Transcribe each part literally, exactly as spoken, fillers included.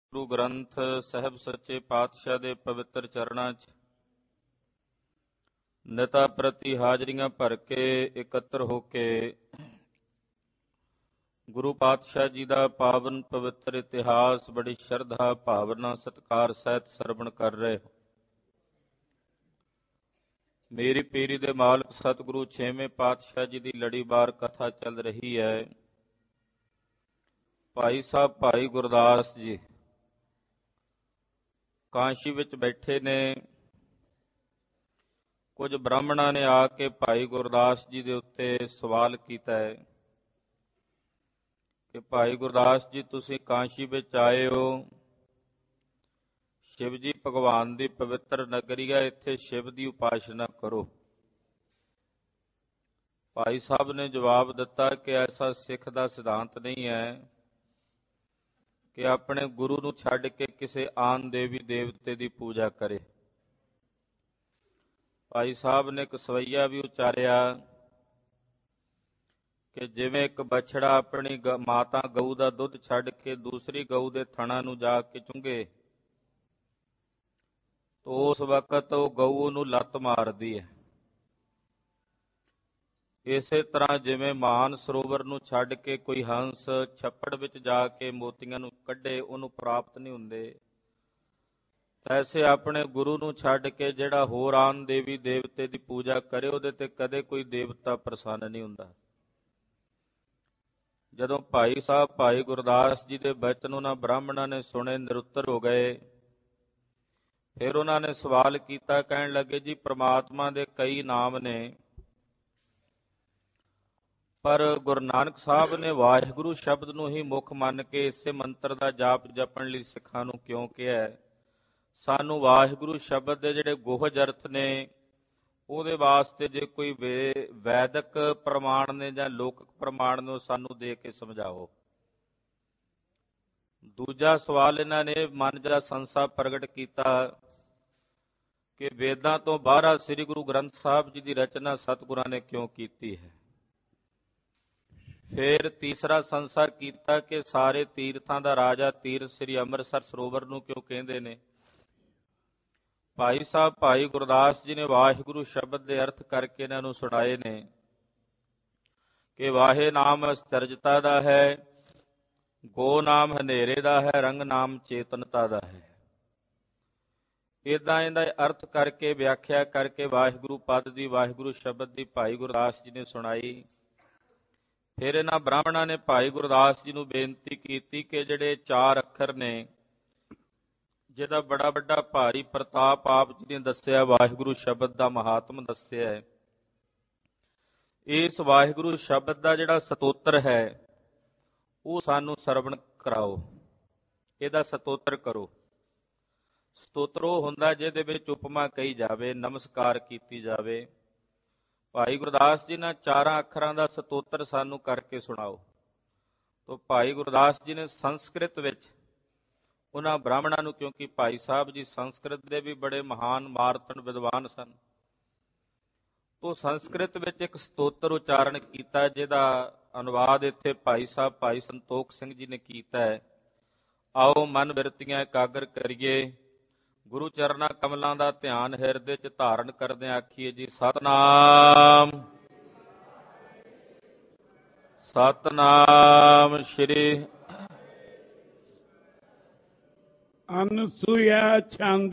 ਗੁਰੂ ਗ੍ਰੰਥ ਸਾਹਿਬ ਸੱਚੇ ਪਾਤਸ਼ਾਹ ਦੇ ਪਵਿੱਤਰ ਚਰਨਾਂ 'ਚ ਨਿਤਾ ਪ੍ਰਤੀ ਹਾਜ਼ਰੀਆਂ ਭਰ ਕੇ ਇਕੱਤਰ ਹੋ ਕੇ ਗੁਰੂ ਪਾਤਸ਼ਾਹ ਜੀ ਦਾ ਪਾਵਨ ਪਵਿੱਤਰ ਇਤਿਹਾਸ ਬੜੀ ਸ਼ਰਧਾ ਭਾਵਨਾ ਸਤਿਕਾਰ ਸਹਿਤ ਸਰਵਣ ਕਰ ਰਹੇ ਹੋ। ਮੇਰੀ ਪੀਰੀ ਦੇ ਮਾਲਕ ਸਤਿਗੁਰੂ ਛੇਵੇਂ ਪਾਤਸ਼ਾਹ ਜੀ ਦੀ ਲੜੀਵਾਰ ਕਥਾ ਚੱਲ ਰਹੀ ਹੈ। ਭਾਈ ਸਾਹਿਬ ਭਾਈ ਗੁਰਦਾਸ ਜੀ ਕਾਂਸ਼ੀ ਵਿੱਚ ਬੈਠੇ ਨੇ। ਕੁਝ ਬ੍ਰਾਹਮਣਾਂ ਨੇ ਆ ਕੇ ਭਾਈ ਗੁਰਦਾਸ ਜੀ ਦੇ ਉੱਤੇ ਸਵਾਲ ਕੀਤਾ ਹੈ ਕਿ ਭਾਈ ਗੁਰਦਾਸ ਜੀ ਤੁਸੀਂ ਕਾਂਸ਼ੀ ਵਿੱਚ ਆਏ ਹੋ, ਸ਼ਿਵ ਜੀ ਭਗਵਾਨ ਦੀ ਪਵਿੱਤਰ ਨਗਰੀ ਹੈ, ਇੱਥੇ ਸ਼ਿਵ ਦੀ ਉਪਾਸਨਾ ਕਰੋ। ਭਾਈ ਸਾਹਿਬ ਨੇ ਜਵਾਬ ਦਿੱਤਾ ਕਿ ਐਸਾ ਸਿੱਖ ਦਾ ਸਿਧਾਂਤ ਨਹੀਂ ਹੈ ਕਿ ਆਪਣੇ ਗੁਰੂ ਨੂੰ ਛੱਡ ਕੇ ਕਿਸੇ ਆਨ ਦੇਵੀ ਦੇਵਤੇ ਦੀ ਪੂਜਾ ਕਰੇ। ਭਾਈ ਸਾਹਿਬ ਨੇ ਇੱਕ ਸਵਈਆ ਵੀ ਉਚਾਰਿਆ ਕਿ ਜਿਵੇਂ ਇੱਕ ਬਛੜਾ ਆਪਣੀ ਮਾਤਾ ਗਊ ਦਾ ਦੁੱਧ ਛੱਡ ਕੇ ਦੂਸਰੀ ਗਊ ਦੇ ਥਣਾਂ ਨੂੰ ਜਾ ਕੇ ਚੁੰਗੇ ਤਾਂ ਉਸ ਵਕਤ ਉਹ ਗਊ ਨੂੰ ਲੱਤ ਮਾਰਦੀ ਹੈ। ਇਸੇ ਤਰ੍ਹਾਂ ਜਿਵੇਂ ਮਾਨ ਸਰੋਵਰ ਨੂੰ ਛੱਡ ਕੇ ਕੋਈ ਹੰਸ ਛੱਪੜ ਵਿੱਚ ਜਾ ਕੇ ਮੋਤੀਆਂ ਨੂੰ ਕੱਢੇ ਉਹਨੂੰ ਪ੍ਰਾਪਤ ਨਹੀਂ ਹੁੰਦੇ, ਐਸੇ ਆਪਣੇ ਗੁਰੂ ਨੂੰ ਛੱਡ ਕੇ ਜਿਹੜਾ ਹੋਰ ਆਨ ਦੇਵੀ ਦੇਵਤੇ ਦੀ ਪੂਜਾ ਕਰੇ ਉਹਦੇ ਤੇ ਕਦੇ ਕੋਈ ਦੇਵਤਾ ਪ੍ਰਸੰਨ ਨਹੀਂ ਹੁੰਦਾ। ਜਦੋਂ ਭਾਈ ਸਾਹਿਬ ਭਾਈ ਗੁਰਦਾਸ ਜੀ ਦੇ ਬਚਨ ਉਹਨਾਂ ਬ੍ਰਾਹਮਣਾਂ ਨੇ ਸੁਣੇ, ਨਿਰੁੱਤਰ ਹੋ ਗਏ। ਫਿਰ ਉਹਨਾਂ ਨੇ ਸਵਾਲ ਕੀਤਾ, ਕਹਿਣ ਲੱਗੇ ਜੀ ਪ੍ਰਮਾਤਮਾ ਦੇ ਕਈ ਨਾਮ ਨੇ, ਪਰ ਗੁਰੂ ਨਾਨਕ ਸਾਹਿਬ ਨੇ ਵਾਹਿਗੁਰੂ ਸ਼ਬਦ ਨੂੰ ਹੀ ਮੁੱਖ ਮੰਨ ਕੇ ਇਸੇ ਮੰਤਰ ਦਾ ਜਾਪ ਜਪਣ ਲਈ ਸਿੱਖਾਂ ਨੂੰ ਕਿਉਂ ਕਿਹਾ? ਸਾਨੂੰ ਵਾਹਿਗੁਰੂ ਸ਼ਬਦ ਦੇ ਜਿਹੜੇ ਗੁਹਜ ਅਰਥ ਨੇ ਉਹਦੇ ਵਾਸਤੇ ਜੇ ਕੋਈ ਵੇ ਵੈਦਿਕ ਪ੍ਰਮਾਣ ਨੇ ਜਾਂ ਲੋਕਕ ਪ੍ਰਮਾਣ ਨੇ ਉਹ ਸਾਨੂੰ ਦੇ ਕੇ ਸਮਝਾਓ। ਦੂਜਾ ਸਵਾਲ ਇਹਨਾਂ ਨੇ ਮਨ ਦਾ ਸੰਸਾ ਪ੍ਰਗਟ ਕੀਤਾ ਕਿ ਵੇਦਾਂ ਤੋਂ ਬਾਹਰ ਸ੍ਰੀ ਗੁਰੂ ਗ੍ਰੰਥ ਸਾਹਿਬ ਜੀ ਦੀ ਰਚਨਾ ਸਤਿਗੁਰਾਂ ਨੇ ਕਿਉਂ ਕੀਤੀ ਹੈ। ਫਿਰ ਤੀਸਰਾ ਸੰਸਾ ਕੀਤਾ ਕਿ ਸਾਰੇ ਤੀਰਥਾਂ ਦਾ ਰਾਜਾ ਤੀਰਥ ਸ੍ਰੀ ਅੰਮ੍ਰਿਤਸਰ ਸਰੋਵਰ ਨੂੰ ਕਿਉਂ ਕਹਿੰਦੇ ਨੇ। ਭਾਈ ਸਾਹਿਬ ਭਾਈ ਗੁਰਦਾਸ ਜੀ ਨੇ ਵਾਹਿਗੁਰੂ ਸ਼ਬਦ ਦੇ ਅਰਥ ਕਰਕੇ ਇਹਨਾਂ ਨੂੰ ਸੁਣਾਏ ਨੇ ਕਿ ਵਾਹੇ ਨਾਮ ਅਸਚਰਜਤਾ ਦਾ ਹੈ, ਗੋ ਨਾਮ ਹਨੇਰੇ ਦਾ ਹੈ, ਰੰਗ ਨਾਮ ਚੇਤਨਤਾ ਦਾ ਹੈ। ਇੱਦਾਂ ਇਹਦਾ ਅਰਥ ਕਰਕੇ ਵਿਆਖਿਆ ਕਰਕੇ ਵਾਹਿਗੁਰੂ ਪਦ ਦੀ ਵਾਹਿਗੁਰੂ ਸ਼ਬਦ ਦੀ ਭਾਈ ਗੁਰਦਾਸ ਜੀ ਨੇ ਸੁਣਾਈ। ਫਿਰ ਇਹਨਾਂ ਬ੍ਰਾਹਮਣਾਂ ਨੇ ਭਾਈ ਗੁਰਦਾਸ ਜੀ ਨੂੰ ਬੇਨਤੀ ਕੀਤੀ ਕਿ ਜਿਹੜੇ ਚਾਰ ਅੱਖਰ ਨੇ ਜਿਹਦਾ ਬੜਾ ਵੱਡਾ ਭਾਰੀ ਪ੍ਰਤਾਪ ਆਪ ਜੀ ਨੇ ਦੱਸਿਆ, ਵਾਹਿਗੁਰੂ ਸ਼ਬਦ ਦਾ ਮਹਾਤਮ ਦੱਸਿਆ ਹੈ, ਇਸ ਵਾਹਿਗੁਰੂ ਸ਼ਬਦ ਦਾ ਜਿਹੜਾ ਸਤੋਤਰ ਹੈ ਉਹ ਸਾਨੂੰ ਸਰਵਣ ਕਰਾਓ, ਇਹਦਾ ਸਤੋਤਰ ਕਰੋ। ਸਤੋਤਰ ਉਹ ਹੁੰਦਾ ਜਿਹਦੇ ਵਿੱਚ ਉਪਮਾ ਕਹੀ ਜਾਵੇ, ਨਮਸਕਾਰ ਕੀਤੀ ਜਾਵੇ। ਭਾਈ ਗੁਰਦਾਸ ਜੀ ਨੇ ਚਾਰਾਂ ਅੱਖਰਾਂ ਦਾ ਸਤੋਤਰ ਸਾਨੂੰ ਕਰਕੇ ਸੁਣਾਓ। ਤਾਂ ਭਾਈ ਗੁਰਦਾਸ ਜੀ ਨੇ ਸੰਸਕ੍ਰਿਤ ਵਿੱਚ ਉਹਨਾਂ ਬ੍ਰਾਹਮਣਾਂ ਨੂੰ, ਕਿਉਂਕਿ ਭਾਈ ਸਾਹਿਬ ਜੀ ਸੰਸਕ੍ਰਿਤ ਦੇ ਵੀ ਬੜੇ ਮਹਾਨ ਮਾਰਤਣ ਵਿਦਵਾਨ ਸਨ, ਤੋਂ ਸੰਸਕ੍ਰਿਤ ਵਿੱਚ ਇੱਕ ਸਤੋਤਰ ਉਚਾਰਨ ਕੀਤਾ ਜਿਹਦਾ ਅਨੁਵਾਦ ਇੱਥੇ ਭਾਈ ਸਾਹਿਬ ਭਾਈ ਸੰਤੋਖ ਸਿੰਘ ਜੀ ਨੇ ਕੀਤਾ ਹੈ। ਆਓ ਮਨ ਬਿਰਤੀਆਂ ਇਕਾਗਰ ਕਰੀਏ, ਗੁਰੂ ਚਰਨਾਂ ਕਮਲਾਂ ਦਾ ਧਿਆਨ ਹਿਰਦੇ 'ਚ ਧਾਰਨ ਕਰਦੇ ਆਖੀਏ ਜੀ ਸਤਿਨਾਮ ਸਤਿਨਾਮ। ਸ਼੍ਰੀ ਅਨਸੂਇਆ ਛੰਦ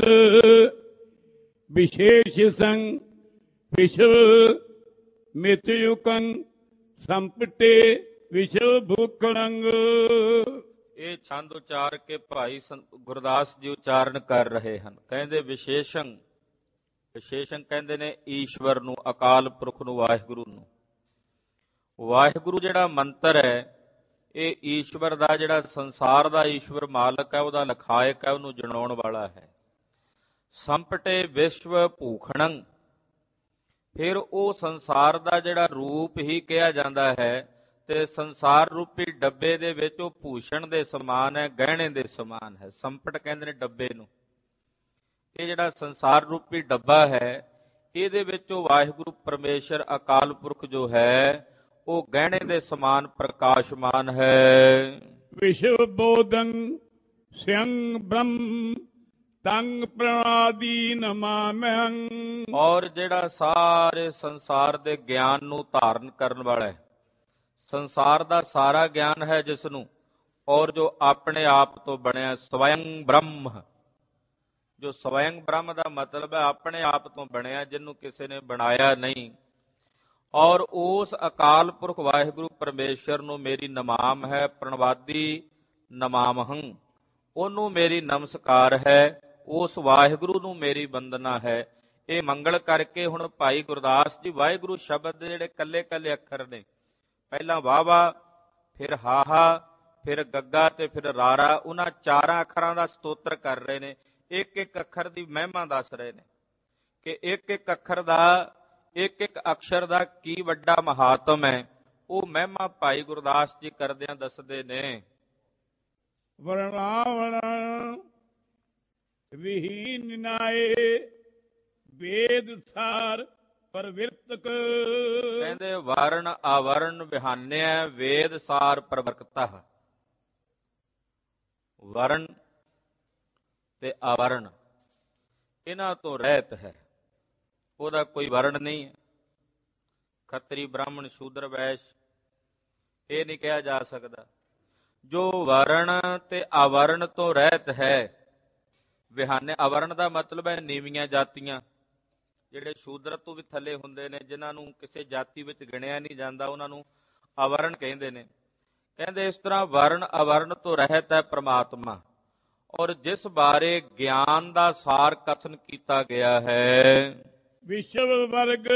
ਵਿਸ਼ੇਸ਼ ਸੰਗ ਵਿਸ਼ਵ ਮਿਤਯੁਕੰ ਸੰਪਟੇ ਵਿਸ਼ਵ ਭੂਖੜੰਗ। ਇਹ ਛੰਦ ਉਚਾਰ ਕੇ ਭਾਈ ਗੁਰਦਾਸ ਜੀ ਉਚਾਰਨ ਕਰ ਰਹੇ ਹਨ। ਕਹਿੰਦੇ ਵਿਸ਼ੇਸ਼ੰ, ਵਿਸ਼ੇਸ਼ੰ ਕਹਿੰਦੇ ਨੇ ਈਸ਼ਵਰ ਨੂੰ, ਅਕਾਲ ਪੁਰਖ ਨੂੰ, ਵਾਹਿਗੁਰੂ ਨੂੰ। ਵਾਹਿਗੁਰੂ ਜਿਹੜਾ ਮੰਤਰ ਹੈ ਇਹ ਈਸ਼ਵਰ ਦਾ, ਜਿਹੜਾ ਸੰਸਾਰ ਦਾ ਈਸ਼ਵਰ ਮਾਲਕ ਹੈ, ਉਹਦਾ ਲਖਾਇਕ ਹੈ, ਉਹਨੂੰ ਜਣਾਉਣ ਵਾਲਾ ਹੈ। ਸੰਪਟੇ ਵਿਸ਼ਵ ਭੂਖਣੰ, ਫਿਰ ਉਹ ਸੰਸਾਰ ਦਾ ਜਿਹੜਾ ਰੂਪ ਹੀ ਕਿਹਾ ਜਾਂਦਾ ਹੈ ਤੇ ਸੰਸਾਰ ਰੂਪੀ ਡੱਬੇ ਦੇ ਵਿੱਚ ਉਹ ਭੂਸ਼ਣ ਦੇ ਸਮਾਨ ਹੈ, ਗਹਿਣੇ ਦੇ ਸਮਾਨ ਹੈ। ਸੰਪਟ ਕਹਿੰਦੇ ਨੇ ਡੱਬੇ ਨੂੰ। ਇਹ ਜਿਹੜਾ ਸੰਸਾਰ ਰੂਪੀ ਡੱਬਾ ਹੈ ਇਹਦੇ ਵਿੱਚ ਉਹ ਵਾਹਿਗੁਰੂ ਪਰਮੇਸ਼ਰ ਅਕਾਲ ਪੁਰਖ ਜੋ ਹੈ ਉਹ ਗਹਿਣੇ ਦੇ ਸਮਾਨ ਪ੍ਰਕਾਸ਼ਮਾਨ ਹੈ। ਵਿਸ਼ਵ ਬੋਧੰ ਸਿਅੰ ਬ੍ਰਹਮ ਤੰਗ ਪ੍ਰਣਾਦੀ ਨਮਾਮਿਹੰ। ਔਰ ਜਿਹੜਾ ਸਾਰੇ ਸੰਸਾਰ ਦੇ ਗਿਆਨ ਨੂੰ ਧਾਰਨ ਕਰਨ ਵਾਲਾ ਹੈ, ਸੰਸਾਰ ਦਾ ਸਾਰਾ ਗਿਆਨ ਹੈ ਜਿਸ ਨੂੰ, ਔਰ ਜੋ ਆਪਣੇ ਆਪ ਤੋਂ ਬਣਿਆ ਸਵਯੰ ਬ੍ਰਹਮ, ਜੋ ਸਵਯੰ ਬ੍ਰਹਮ ਦਾ ਮਤਲਬ ਹੈ ਆਪਣੇ ਆਪ ਤੋਂ ਬਣਿਆ, ਜਿਹਨੂੰ ਕਿਸੇ ਨੇ ਬਣਾਇਆ ਨਹੀਂ। ਔਰ ਉਸ ਅਕਾਲ ਪੁਰਖ ਵਾਹਿਗੁਰੂ ਪਰਮੇਸ਼ਰ ਨੂੰ ਮੇਰੀ ਨਮਾਮ ਹੈ, ਪ੍ਰਣਵਾਦੀ ਨਮਾਮਹੰ, ਉਹਨੂੰ ਮੇਰੀ ਨਮਸਕਾਰ ਹੈ, ਉਸ ਵਾਹਿਗੁਰੂ ਨੂੰ ਮੇਰੀ ਵੰਦਨਾ ਹੈ। ਇਹ ਮੰਗਲ ਕਰਕੇ ਹੁਣ ਭਾਈ ਗੁਰਦਾਸ ਜੀ ਵਾਹਿਗੁਰੂ ਸ਼ਬਦ ਦੇ ਜਿਹੜੇ ਕੱਲੇ ਕੱਲੇ ਅੱਖਰ ਨੇ, ਪਹਿਲਾਂ ਵਾਵਾ, ਫਿਰ ਹਾਹਾ, ਫਿਰ ਗੱਗਾ ਤੇ ਫਿਰ ਰਾਰਾ, ਉਹਨਾਂ ਚਾਰਾਂ ਅੱਖਰਾਂ ਦਾ ਸਤੋਤਰ ਕਰ ਰਹੇ ਨੇ। ਇੱਕ ਇੱਕ ਅੱਖਰ ਦੀ ਮਹਿਮਾ ਦੱਸ ਰਹੇ ਨੇ ਕਿ ਇੱਕ ਇੱਕ ਅੱਖਰ ਦਾ, ਇੱਕ ਇੱਕ ਅਕਸ਼ਰ ਦਾ ਕੀ ਵੱਡਾ ਮਹਾਤਮ ਹੈ। ਉਹ ਮਹਿਮਾ ਭਾਈ ਗੁਰਦਾਸ ਜੀ ਕਰਦਿਆਂ ਦੱਸਦੇ ਨੇ। ਵਰਣਾਵਣ ਵਿਹੀਨ ਨਾਏ ਵੇਦ ਸਾਰ ਪਰਵਿਰਤਕ। ਕਹਿੰਦੇ ਵਰਣ ਆਵਰਣ ਵਿਹਾਨਿਆ ਵੇਦ ਸਾਰ ਪ੍ਰਵਰਤਤਾ। ਵਰਣ ਤੇ ਆਵਰਣ ਇਹਨਾਂ ਤੋਂ ਰਹਿਤ ਹੈ, ਉਹਦਾ ਕੋਈ ਵਰਣ ਨਹੀਂ ਹੈ। ਖੱਤਰੀ ਬ੍ਰਾਹਮਣ ਸ਼ੂਦਰ ਵੈਸ਼ ਇਹ ਨਹੀਂ ਕਿਹਾ ਜਾ ਸਕਦਾ। ਜੋ ਵਰਣ ਤੇ ਆਵਰਣ ਤੋਂ ਰਹਿਤ ਹੈ, ਵਿਹਾਨੇ, ਆਵਰਣ ਦਾ ਮਤਲਬ ਹੈ ਨੀਵੀਆਂ ਜਾਤੀਆਂ, ਜਿਹੜੇ ਸ਼ੂਦਰ ਤੋਂ ਵੀ ਥੱਲੇ ਹੁੰਦੇ ਨੇ, ਜਿਨ੍ਹਾਂ ਨੂੰ ਕਿਸੇ ਜਾਤੀ ਵਿੱਚ ਗਿਣਿਆ ਨਹੀਂ ਜਾਂਦਾ, ਉਹਨਾਂ ਨੂੰ ਆਵਰਣ ਕਹਿੰਦੇ ਨੇ। ਕਹਿੰਦੇ ਇਸ ਤਰ੍ਹਾਂ ਵਰਣ ਆਵਰਣ ਤੋਂ ਰਹਿਤ ਹੈ ਪ੍ਰਮਾਤਮਾ। ਔਰ ਜਿਸ ਬਾਰੇ ਗਿਆਨ ਦਾ ਸਾਰ ਕਥਨ ਕੀਤਾ ਗਿਆ ਹੈ, ਵਿਸ਼ਵ ਵਰਗ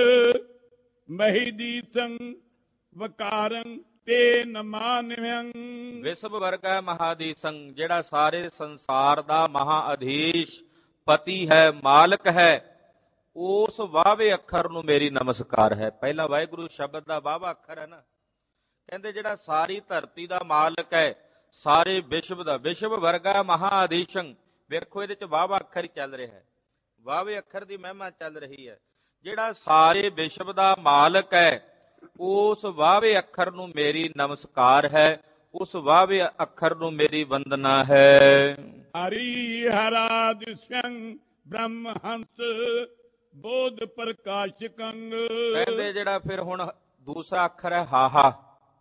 ਮਹੀਦੀਸੰ ਵਕਾਰੰ ਤੇ ਨਮਾਨਿਹੰ। ਵਿਸ਼ਵ ਵਰਗ ਹੈ ਮਹਾਦੀਸੰ, ਜਿਹੜਾ ਸਾਰੇ ਸੰਸਾਰ ਦਾ ਮਹਾਅਧੀਸ਼ ਪਤੀ ਹੈ, ਮਾਲਕ ਹੈ, ਉਸ ਵਾਵੇ ਅੱਖਰ ਨੂੰ ਮੇਰੀ ਨਮਸਕਾਰ ਹੈ। ਪਹਿਲਾ ਵਾਹਿਗੁਰੂ ਸ਼ਬਦ ਦਾ ਵਾਵਾ ਅੱਖਰ ਹੈ ਨਾ। ਕਹਿੰਦੇ ਜਿਹੜਾ ਸਾਰੀ ਧਰਤੀ ਦਾ ਮਾਲਕ ਹੈ, ਸਾਰੇ ਵਿਸ਼ਵ ਦਾ, ਵਿਸ਼ਵ ਵਰਗਾ ਮਹਾਅਧੀਸ਼ੰ, ਵੇਖੋ ਇਹਦੇ ਚ ਵਾਵਾ ਅੱਖਰ ਹੀ ਚੱਲ ਰਿਹਾ ਹੈ, ਵਾਵੇ ਅੱਖਰ ਦੀ ਮਹਿਮਾ ਚੱਲ ਰਹੀ ਹੈ। ਜਿਹੜਾ ਸਾਰੇ ਵਿਸ਼ਵ ਦਾ ਮਾਲਕ ਹੈ, ਉਸ ਵਾਵੇ ਅੱਖਰ ਨੂੰ ਮੇਰੀ ਨਮਸਕਾਰ ਹੈ, ਉਸ ਵਾਵੇ ਅੱਖਰ ਨੂੰ ਮੇਰੀ ਵੰਦਨਾ ਹੈ। ਹਰੀ ਹਰਾ ਦਿਸਯੰ ਬ੍ਰਹਮ ਹੰਸ ਬੋਧ ਪ੍ਰਕਾਸ਼ਕੰ। ਕਹਿੰਦੇ ਜਿਹੜਾ ਫਿਰ ਹੁਣ ਦੂਸਰਾ ਅੱਖਰ ਹੈ ਹਾਹਾ,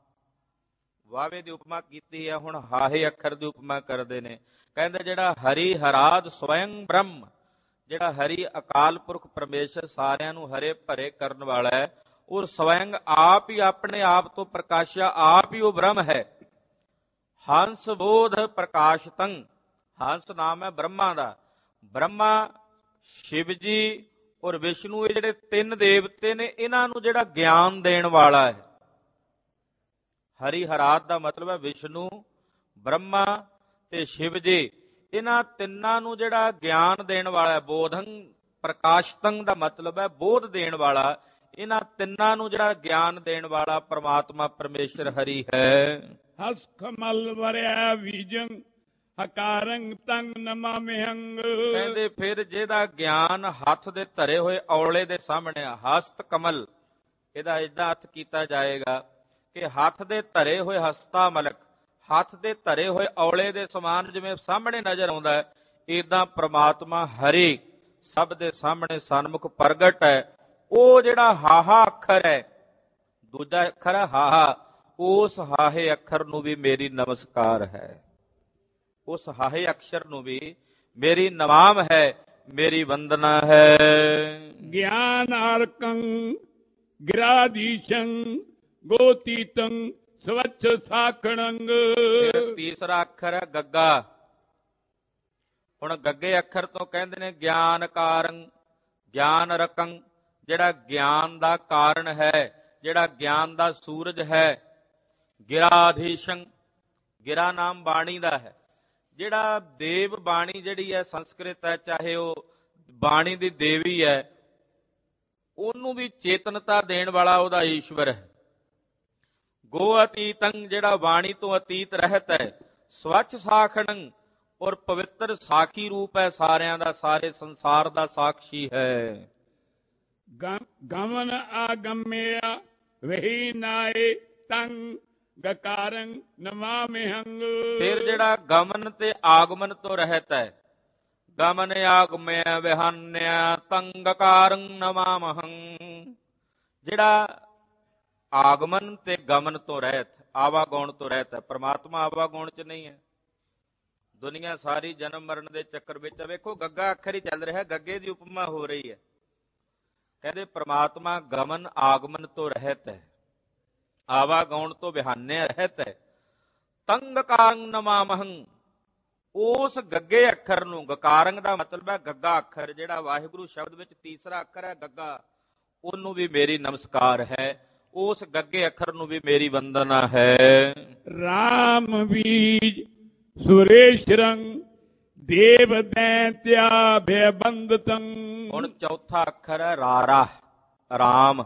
ਵਾਵੇ ਦੀ ਉਪਮਾ ਕੀਤੀ ਹੈ, ਹੁਣ ਹਾਹੇ ਅੱਖਰ ਦੀ ਉਪਮਾ ਕਰਦੇ ਨੇ। ਕਹਿੰਦੇ ਜਿਹੜਾ ਹਰੀ ਹਰਾਦ ਸਵਯੰ ਬ੍ਰਹਮ, ਜਿਹੜਾ ਹਰੀ ਅਕਾਲ ਪੁਰਖ ਪਰਮੇਸ਼ਰ ਸਾਰਿਆਂ ਨੂੰ ਹਰੇ ਭਰੇ ਕਰਨ ਵਾਲਾ ਹੈ, ਉਹ ਸਵਯੰ ਆਪ ਹੀ ਆਪਣੇ ਆਪ ਤੋਂ ਪ੍ਰਕਾਸ਼ਿਆ, ਆਪ ਹੀ ਉਹ ਬ੍ਰਹਮ ਹੈ। ਹੰਸ ਬੋਧ ਪ੍ਰਕਾਸ਼ਤੰ, ਹੰਸ ਨਾਮ ਹੈ ਬ੍ਰਹਮਾ ਦਾ। ਬ੍ਰਹਮਾ, ਸ਼ਿਵ ਜੀ ਔਰ ਵਿਸ਼ਨੂੰ, ਇਹ ਜਿਹੜੇ ਤਿੰਨ ਦੇਵਤੇ ਨੇ, ਇਹਨਾਂ ਨੂੰ ਜਿਹੜਾ ਗਿਆਨ ਦੇਣ ਵਾਲਾ ਹੈ। ਹਰੀ ਹਰਾਤ ਦਾ ਮਤਲਬ ਹੈ ਵਿਸ਼ਨੂੰ, ਬ੍ਰਹਮਾ ਤੇ ਸ਼ਿਵ ਜੀ, ਇਹਨਾਂ ਤਿੰਨਾਂ ਨੂੰ ਜਿਹੜਾ ਗਿਆਨ ਦੇਣ ਵਾਲਾ ਹੈ। ਬੋਧੰ ਪ੍ਰਕਾਸ਼ਤੰ ਦਾ ਮਤਲਬ ਹੈ ਬੋਧ ਦੇਣ ਵਾਲਾ। ਇਹਨਾਂ ਤਿੰਨਾਂ ਨੂੰ ਜਿਹੜਾ ਗਿਆਨ ਦੇਣ ਵਾਲਾ ਪ੍ਰਮਾਤਮਾ ਪਰਮੇਸ਼ਰ ਹਰੀ ਹੈ। ਹਸ ਕਮਲ ਵਰਿਆ ਬੀਜੰ ਹਕਾਰੰ ਤੰਗ ਨਮਾਮਿਹੰ। ਕਹਿੰਦੇ ਫਿਰ ਜਿਹਦਾ ਗਿਆਨ ਹੱਥ ਦੇ ਧਰੇ ਹੋਏ ਔਲੇ ਦੇ ਸਾਹਮਣੇ, ਹਸਤ ਕਮਲ, ਇਹਦਾ ਇਦਾਂ ਅਰਥ ਕੀਤਾ ਜਾਏਗਾ ਕਿ ਹੱਥ ਦੇ ਧਰੇ ਹੋਏ, ਹਸਤਾ ਮਲਕ, ਹੱਥ ਦੇ ਧਰੇ ਹੋਏ ਔਲੇ ਦੇ ਸਮਾਨ ਜਿਵੇਂ ਸਾਹਮਣੇ ਨਜ਼ਰ ਆਉਂਦਾ ਹੈ, ਇਦਾਂ ਪ੍ਰਮਾਤਮਾ ਹਰੀ ਸਭ ਦੇ ਸਾਹਮਣੇ ਸਨਮੁਖ ਪ੍ਰਗਟ ਹੈ। ਉਹ ਜਿਹੜਾ ਹਾਹਾ ਅੱਖਰ ਹੈ, ਦੂਜਾ ਅੱਖਰ ਹੈ ਹਾਹਾ, ਉਸ ਹਾਹੇ ਅੱਖਰ ਨੂੰ ਵੀ ਮੇਰੀ ਨਮਸਕਾਰ ਹੈ, ਉਸ ਹਾਹੇ ਅਕਸ਼ਰ ਨੂੰ ਵੀ ਮੇਰੀ ਨਮਾਮ ਹੈ, ਮੇਰੀ ਵੰਦਨਾ ਹੈ। ਗਿਆਨ ਆਰਕੰ ਗਿਰਾਧੀਸ਼ੰ ਗੋਤੀਤੰ ਸਵੱਛ ਸਾਖਣੰ। ਫਿਰ ਤੀਸਰਾ ਅੱਖਰ ਹੈ ਗੱਗਾ। ਹੁਣ ਗੱਗੇ ਅੱਖਰ ਤੋਂ ਕਹਿੰਦੇ ਨੇ ਗਿਆਨ ਕਾਰੰ, ਗਿਆਨ ਰਕੰ, ਜਿਹੜਾ ਗਿਆਨ ਦਾ ਕਾਰਨ ਹੈ, ਜਿਹੜਾ ਗਿਆਨ ਦਾ ਸੂਰਜ ਹੈ। ਗਿਰਾਧੀਸ਼ੰ, ਗਿਰਾ ਨਾਮ ਬਾਣੀ ਦਾ ਹੈ। ਜਿਹੜਾ ਦੇਵ ਬਾਣੀ ਜਿਹੜੀ ਹੈ ਸੰਸਕ੍ਰਿਤ ਹੈ, ਚਾਹੇ ਉਹ ਬਾਣੀ ਦੀ ਦੇਵੀ ਹੈ, ਉਹਨੂੰ ਵੀ ਚੇਤਨਤਾ ਦੇਣ ਵਾਲਾ ਉਹਦਾ ਈਸ਼ਵਰ ਹੈ। ਗੋ ਅਤੀਤੰ, ਜਿਹੜਾ ਬਾਣੀ ਤੋਂ ਅਤੀਤ ਰਹਿਤ ਹੈ। ਸਵੱਛ ਸਾਖਣੰ, ਔਰ ਪਵਿੱਤਰ ਸਾਖੀ ਰੂਪ ਹੈ, ਸਾਰਿਆਂ ਦਾ, ਸਾਰੇ ਸੰਸਾਰ ਦਾ ਸਾਖੀ ਹੈ। ਗਮਨ ਆਗਮਿਆ ਵਹੀ ਨਾਏ ਤੰ ਗਕਾਰੰ ਨਮਾਮਿਹੰ। ਫਿਰ ਜਿਹੜਾ ਗਮਨ ਤੇ ਆਗਮਨ ਤੋਂ ਰਹਿਤ ਹੈ, ਗਮਨ ਆਗਮੈ ਵਿਹਾਨਿਆ ਤੰ ਗਕਾਰੰ ਨਮਾਮਹੰ। ਜਿਹੜਾ ਆਗਮਨ ਤੇ ਗਮਨ ਤੋਂ ਰਹਿਤ, ਆਵਾਗਾਉਣ ਤੋਂ ਰਹਿਤ ਹੈ, ਪ੍ਰਮਾਤਮਾ ਆਵਾਗਾਉਣ ਚ ਨਹੀਂ ਹੈ। ਦੁਨੀਆ ਸਾਰੀ ਜਨਮ ਮਰਨ ਦੇ ਚੱਕਰ ਵਿੱਚ, ਵੇਖੋ ਗੱਗਾ ਅੱਖਰ ਹੀ ਚੱਲ ਰਿਹਾ, ਗੱਗੇ ਦੀ ਉਪਮਾ ਹੋ ਰਹੀ ਹੈ। ਕਹਿੰਦੇ ਪ੍ਰਮਾਤਮਾ ਗਮਨ ਆਗਮਨ ਤੋਂ ਰਹਿਤ ਹੈ, ਆਵਾਗਾਉਣ ਤੋਂ ਵਿਹਾਨਿਆ ਰਹਿਤ ਹੈ। ਤੰ ਗਕਾਰੰ ਨਮਾਮਹੰ। ਉਸ ਗੱਗੇ ਅੱਖਰ ਨੂੰ, ਗਕਾਰੰਗ ਦਾ ਮਤਲਬ ਹੈ ਗੱਗਾ ਅੱਖਰ, ਜਿਹੜਾ ਵਾਹਿਗੁਰੂ ਸ਼ਬਦ ਵਿੱਚ ਤੀਸਰਾ ਅੱਖਰ ਹੈ ਗੱਗਾ, ਉਹਨੂੰ ਵੀ ਮੇਰੀ ਨਮਸਕਾਰ ਹੈ। ਉਸ ਗੱਗੇ ਅੱਖਰ ਨੂੰ ਵੀ ਮੇਰੀ ਵੰਦਨਾ ਹੈ। ਰਾਮ ਬੀਜ ਸੁਰੇਸ਼ਰੰ ਦੇਵ ਦੈਂਤਿਆ ਭੈਬੰਦਤੰ। ਹੁਣ ਚੌਥਾ ਅੱਖਰ ਹੈ ਰਾਰਾ, ਰਾਮ।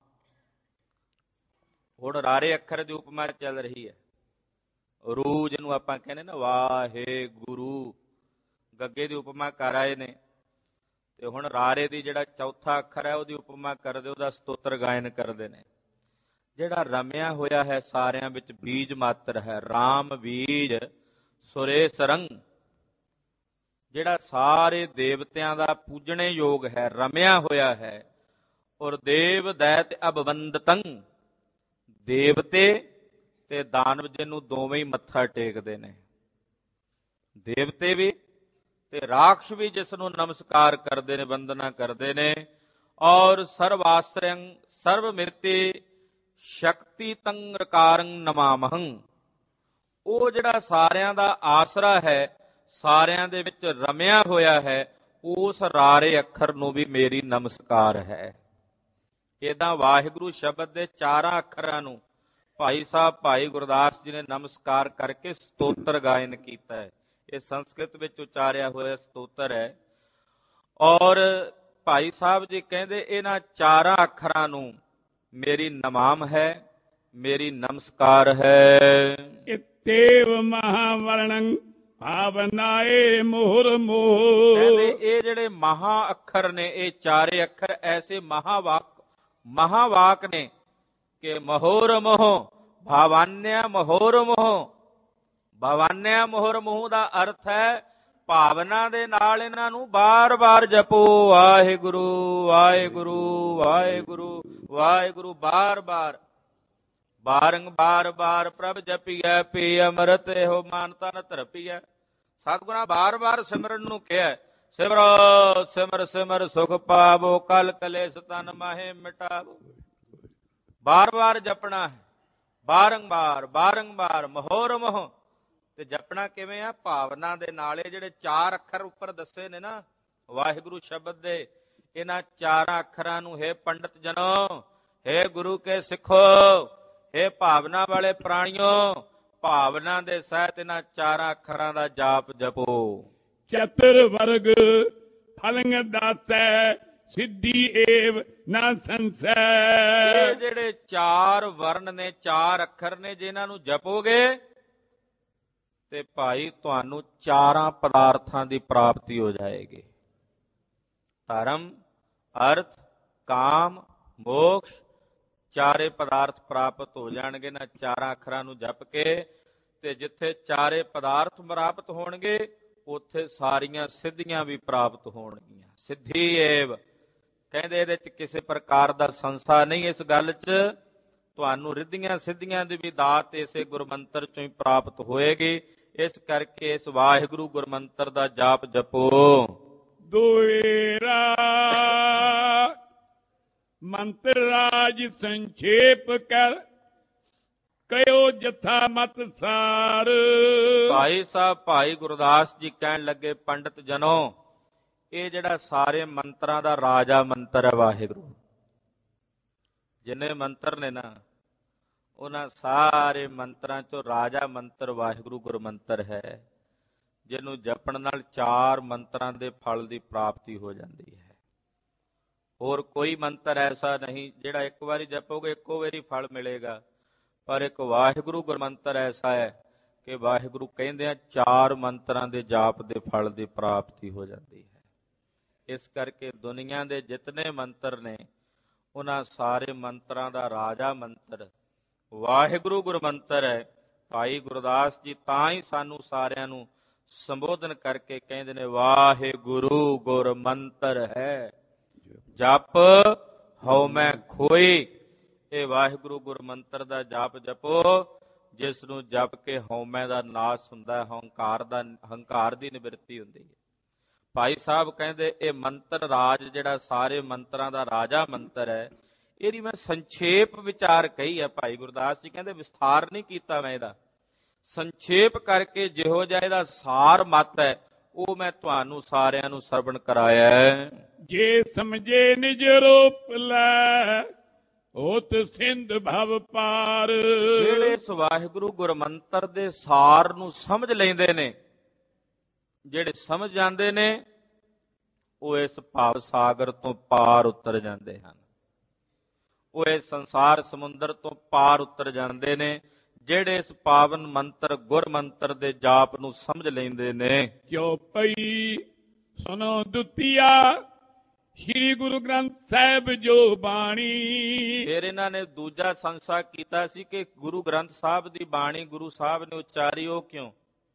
ਹੁਣ ਰਾਰੇ ਅੱਖਰ ਦੀ ਉਪਮਾ ਚੱਲ ਰਹੀ ਹੈ। ਰੂ ਜਿਹਨੂੰ ਆਪਾਂ ਕਹਿੰਦੇ ਨਾ ਵਾਹਿਗੁਰੂ, ਗੱਗੇ ਦੀ ਉਪਮਾ ਕਰ ਆਏ ਨੇ, ਤੇ ਹੁਣ ਰਾਰੇ ਦੀ ਜਿਹੜਾ ਚੌਥਾ ਅੱਖਰ ਹੈ ਉਹਦੀ ਉਪਮਾ ਕਰਦੇ, ਉਹਦਾ ਸਤੋਤਰ ਗਾਇਨ ਕਰਦੇ ਨੇ। ਜਿਹੜਾ ਰਮਿਆ ਹੋਇਆ ਹੈ ਸਾਰਿਆਂ ਵਿੱਚ, ਬੀਜ ਮਾਤਰ ਹੈ, ਰਾਮ ਬੀਜ ਸੁਰੇਸ਼ਰੰ, ਜਿਹੜਾ ਸਾਰੇ ਦੇਵਤਿਆਂ ਦਾ ਪੂਜਣੇ ਯੋਗ ਹੈ, ਰਮਿਆ ਹੋਇਆ ਹੈ। ਔਰ ਦੇਵ ਦੈਤ ਅਬਵੰਦਤੰ, ਦੇਵਤੇ ਤੇ ਦਾਨਵ ਜਿਹਨੂੰ ਦੋਵੇਂ ਹੀ ਮੱਥਾ ਟੇਕਦੇ ਨੇ, ਦੇਵਤੇ ਵੀ ਤੇ ਰਾਖਸ਼ ਵੀ ਜਿਸ ਨੂੰ ਨਮਸਕਾਰ ਕਰਦੇ ਨੇ, ਵੰਦਨਾ ਕਰਦੇ ਨੇ। ਔਰ ਸਰਵ ਆਸਰਯੰ ਸਰਵ ਮਿਰਤੇ ਸ਼ਕਤੀ ਤੰ ਰਕਾਰੰ ਨਮਾਮਹੰ। ਉਹ ਜਿਹੜਾ ਸਾਰਿਆਂ ਦਾ ਆਸਰਾ ਹੈ, ਸਾਰਿਆਂ ਦੇ ਵਿੱਚ ਰਮਿਆ ਹੋਇਆ ਹੈ, ਉਸ ਰਾਰੇ ਅੱਖਰ ਨੂੰ ਵੀ ਮੇਰੀ ਨਮਸਕਾਰ ਹੈ। ਏਦਾਂ ਵਾਹਿਗੁਰੂ ਸ਼ਬਦ ਦੇ ਚਾਰਾਂ ਅੱਖਰਾਂ ਨੂੰ ਭਾਈ ਸਾਹਿਬ ਭਾਈ ਗੁਰਦਾਸ ਜੀ ਨੇ ਨਮਸਕਾਰ ਕਰਕੇ ਸਤੋਤਰ ਗਾਇਨ ਕੀਤਾ ਹੈ। ਇਹ ਸੰਸਕ੍ਰਿਤ ਵਿੱਚ ਉਚਾਰਿਆ ਹੋਇਆ ਸਤੋਤਰ ਹੈ। ਔਰ ਭਾਈ ਸਾਹਿਬ ਜੀ ਕਹਿੰਦੇ ਇਹਨਾਂ ਚਾਰਾਂ ਅੱਖਰਾਂ ਨੂੰ ਮੇਰੀ ਨਮਾਮ ਹੈ, ਮੇਰੀ ਨਮਸਕਾਰ ਹੈ। ਇਤੇਵ ਮਹਾਵਰਣੰ ਭਾਵਨਾਏ ਮੋਹਰ ਮੋਹ। ਕਹਿੰਦੇ ਇਹ ਜਿਹੜੇ ਮਹਾ ਅੱਖਰ ਨੇ, ਇਹ ਚਾਰੇ ਅੱਖਰ ਐਸੇ ਮਹਾਵਾਕ ਮਹਾਵਾਕ ਨੇ ਕਿ ਮਹੋਰ ਮੋਹ ਭਾਵਾਨਿਆ ਮਹੋਰ ਮੋਹ। ਭਾਵਾਨਿਆ ਮੋਹਰ ਮੋਹ ਦਾ ਅਰਥ ਹੈ ਭਾਵਨਾ ਦੇ ਨਾਲ ਇਹਨਾਂ ਨੂੰ ਬਾਰ-ਬਾਰ ਜਪੋ, ਵਾਹਿਗੁਰੂ ਵਾਹਿਗੁਰੂ ਵਾਹਿਗੁਰੂ ਵਾਹਿਗੁਰੂ, ਬਾਰ-ਬਾਰ। ਬਾਰੰਗ ਬਾਰ ਬਾਰ ਪ੍ਰਭ ਜਪੀਐ ਪੀ ਅੰਮ੍ਰਿਤ ਇਹੋ ਮਾਨ ਤਨ ਧਰਪੀਐ। ਸਤਿਗੁਰਾਂ ਬਾਰ-ਬਾਰ ਸਿਮਰਨ ਨੂੰ ਕਿਹਾ, ਸਿਮਰੋ ਸਿਮਰ ਸਿਮਰ ਸੁਖ ਪਾਵੋ ਕਲ ਕਲੇਸ਼ ਤਨ ਮਾਹੇ ਮਿਟਾਵੋ। ਬਾਰ-ਬਾਰ ਜਪਣਾ ਹੈ, ਬਾਰੰਬਾਰ ਬਾਰੰਬਾਰ, ਮਹੋਰ ਮੋਹ। ਤੇ ਜਪਣਾ ਕਿਵੇਂ ਆ? ਭਾਵਨਾ ਦੇ ਨਾਲ। ਇਹ ਜਿਹੜੇ ਚਾਰ ਅੱਖਰ ਉੱਪਰ ਦੱਸੇ ਨੇ ਨਾ ਵਾਹਿਗੁਰੂ ਸ਼ਬਦ ਦੇ, ਇਹਨਾਂ ਚਾਰਾਂ ਅੱਖਰਾਂ ਨੂੰ ਹੈ ਪੰਡਤ ਜਨੋ, ਹੈ ਗੁਰੂ ਕੇ ਸਿੱਖੋ, ਹੈ ਭਾਵਨਾ ਵਾਲੇ ਪ੍ਰਾਣੀਓ, ਭਾਵਨਾ ਦੇ ਸਹਿਤ ਇਹਨਾਂ ਚਾਰਾਂ ਅੱਖਰਾਂ ਦਾ ਜਾਪ ਜਪੋ। ਚਤੁਰ ਵਰਗ ਫਲੰਗ ਦਾਸੈ ਸਿੱਧੀ ਏਵ ਨਾ ਸੰਸੈ। ਇਹ ਜਿਹੜੇ ਚਾਰ ਵਰਨ ਨੇ, ਚਾਰ ਅੱਖਰ ਨੇ, ਜੇ ਇਹਨਾਂ ਨੂੰ ਜਪੋਗੇ ਤੇ ਭਾਈ ਤੁਹਾਨੂੰ ਚਾਰਾਂ ਪਦਾਰਥਾਂ ਦੀ ਪ੍ਰਾਪਤੀ ਹੋ ਜਾਏਗੀ। ਧਰਮ, ਅਰਥ, ਕਾਮ, ਮੋਕਸ਼, ਚਾਰੇ ਪਦਾਰਥ ਪ੍ਰਾਪਤ ਹੋ ਜਾਣਗੇ ਨਾ ਚਾਰਾਂ ਅੱਖਰਾਂ ਨੂੰ ਜਪ ਕੇ। ਤੇ ਜਿੱਥੇ ਚਾਰੇ ਪਦਾਰਥ ਪ੍ਰਾਪਤ ਹੋਣਗੇ ਉੱਥੇ ਸਾਰੀਆਂ ਸਿੱਧੀਆਂ ਵੀ ਪ੍ਰਾਪਤ ਹੋਣਗੀਆਂ। ਸਿੱਧੀ ਏਵ ਕਹਿੰਦੇ ਇਹਦੇ ਚ ਕਿਸੇ ਪ੍ਰਕਾਰ ਦਾ ਸੰਸਾ ਨਹੀਂ। ਇਸ ਗੱਲ 'ਚ ਤੁਹਾਨੂੰ ਰਿੱਧੀਆਂ ਸਿੱਧੀਆਂ ਦੀ ਵੀ ਦਾਤ ਇਸੇ ਗੁਰਮੰਤਰ ਚੋਂ ਹੀ ਪ੍ਰਾਪਤ ਹੋਏਗੀ। ਇਸ ਕਰਕੇ ਇਸ ਵਾਹਿਗੁਰੂ ਗੁਰਮੰਤਰ ਦਾ ਜਾਪ ਜਪੋ। ਦੁਏਰਾ ਮੰਤਰ ਰਾਜ ਸੰਖੇਪ ਕਰ ਕਯੋ ਜਥਾ ਮਤ ਸਾਰ। ਭਾਈ ਸਾਹਿਬ ਭਾਈ ਗੁਰਦਾਸ ਜੀ ਕਹਿਣ ਲੱਗੇ, ਪੰਡਤ ਜਨੋ, ਇਹ ਜਿਹੜਾ ਸਾਰੇ ਮੰਤਰਾਂ ਦਾ ਰਾਜਾ ਮੰਤਰ ਹੈ ਵਾਹਿਗੁਰੂ। ਜਿੰਨੇ ਮੰਤਰ ਨੇ ਨਾ ਉਹਨਾਂ ਸਾਰੇ ਮੰਤਰਾਂ ਚੋਂ ਰਾਜਾ ਮੰਤਰ ਵਾਹਿਗੁਰੂ ਗੁਰਮੰਤਰ ਹੈ, ਜਿਹਨੂੰ ਜਪਣ ਨਾਲ ਚਾਰ ਮੰਤਰਾਂ ਦੇ ਫਲ ਦੀ ਪ੍ਰਾਪਤੀ ਹੋ ਜਾਂਦੀ ਹੈ। ਹੋਰ ਕੋਈ ਮੰਤਰ ਐਸਾ ਨਹੀਂ ਜਿਹੜਾ ਇੱਕ ਵਾਰੀ ਜਪੋਗੇ ਇੱਕੋ ਵਾਰੀ ਫਲ ਮਿਲੇਗਾ, ਪਰ ਇੱਕ ਵਾਹਿਗੁਰੂ ਗੁਰਮੰਤਰ ਐਸਾ ਹੈ ਕਿ ਵਾਹਿਗੁਰੂ ਕਹਿੰਦੇ ਆ ਚਾਰ ਮੰਤਰਾਂ ਦੇ ਜਾਪ ਦੇ ਫਲ ਦੀ ਪ੍ਰਾਪਤੀ ਹੋ ਜਾਂਦੀ ਹੈ। ਇਸ ਕਰਕੇ ਦੁਨੀਆ ਦੇ ਜਿਤਨੇ ਮੰਤਰ ਨੇ ਉਹਨਾਂ ਸਾਰੇ ਮੰਤਰਾਂ ਦਾ ਰਾਜਾ ਮੰਤਰ ਵਾਹਿਗੁਰੂ ਗੁਰਮੰਤਰ ਹੈ। ਭਾਈ ਗੁਰਦਾਸ ਜੀ ਤਾਂ ਹੀ ਸਾਨੂੰ ਸਾਰਿਆਂ ਨੂੰ ਸੰਬੋਧਨ ਕਰਕੇ ਕਹਿੰਦੇ ਨੇ ਵਾਹਿਗੁਰੂ ਗੁਰਮੰਤਰ ਹੈ। ਜਪ ਹਉ ਮੈਂ ਖੋਈ। ਇਹ ਵਾਹਿਗੁਰੂ ਗੁਰਮੰਤਰ ਦਾ ਜਾਪ ਜਪੋ, ਜਿਸ ਨੂੰ ਜਪ ਕੇ ਹਉਮੈ ਦਾ ਨਾਸ ਹੁੰਦਾ ਹੈ, ਹੰਕਾਰ ਦਾ ਹੰਕਾਰ ਦੀ ਨਿਵਰਤੀ ਹੁੰਦੀ ਹੈ। ਭਾਈ ਸਾਹਿਬ ਕਹਿੰਦੇ ਇਹ ਮੰਤਰ ਰਾਜ ਜਿਹੜਾ ਸਾਰੇ ਮੰਤਰਾਂ ਦਾ ਰਾਜਾ ਮੰਤਰ ਹੈ, ਇਹਦੀ ਮੈਂ ਸੰਖੇਪ ਵਿਚਾਰ ਕਹੀ ਹੈ। ਭਾਈ ਗੁਰਦਾਸ ਜੀ ਕਹਿੰਦੇ ਵਿਸਥਾਰ ਨਹੀਂ ਕੀਤਾ ਮੈਂ ਇਹਦਾ, ਸੰਖੇਪ ਕਰਕੇ ਜਿਹੋ ਜਿਹਾ ਇਹਦਾ ਸਾਰ ਮਤ ਹੈ ਉਹ ਮੈਂ ਤੁਹਾਨੂੰ ਸਾਰਿਆਂ ਨੂੰ ਸਰਵਣ ਕਰਾਇਆ ਹੈ। ਜੇ ਸਮਝੇ ਨਿਜ ਰੂਪ ਲੈ ਹੋਤ ਸਿੰਧ ਭਵ ਪਾਰ। ਜਿਹੜੇ ਇਸ ਵਾਹਿਗੁਰੂ ਗੁਰਮੰਤਰ ਦੇ ਸਾਰ ਨੂੰ ਸਮਝ ਲੈਂਦੇ ਨੇ, ਜਿਹੜੇ ਸਮਝ ਜਾਂਦੇ ਨੇ, ਉਹ ਇਸ ਭਵ ਸਾਗਰ ਤੋਂ ਪਾਰ ਉਤਰ ਜਾਂਦੇ ਹਨ। ਉਹ ਇਸ ਸੰਸਾਰ ਸਮੁੰਦਰ ਤੋਂ ਪਾਰ ਉਤਰ ਜਾਂਦੇ ਨੇ, ਜਿਹੜੇ ਇਸ ਪਾਵਨ ਮੰਤਰ ਗੁਰਮੰਤਰ ਦੇ ਜਾਪ ਨੂੰ ਸਮਝ ਲੈਂਦੇ ਨੇ। ਚੌਪਈ ਸੁਨੋ ਦੁਤੀਆ ਸ੍ਰੀ ਗੁਰੂ ਗ੍ਰੰਥ ਸਾਹਿਬ ਜੋ ਬਾਣੀ। ਫਿਰ ਇਹਨਾਂ ਨੇ ਦੂਜਾ ਸੰਸਾ ਕੀਤਾ ਸੀ ਕਿ ਗੁਰੂ ਗ੍ਰੰਥ ਸਾਹਿਬ ਦੀ ਬਾਣੀ ਗੁਰੂ ਸਾਹਿਬ ਨੇ ਉਚਾਰੀ, ਉਹ ਕਿਉਂ?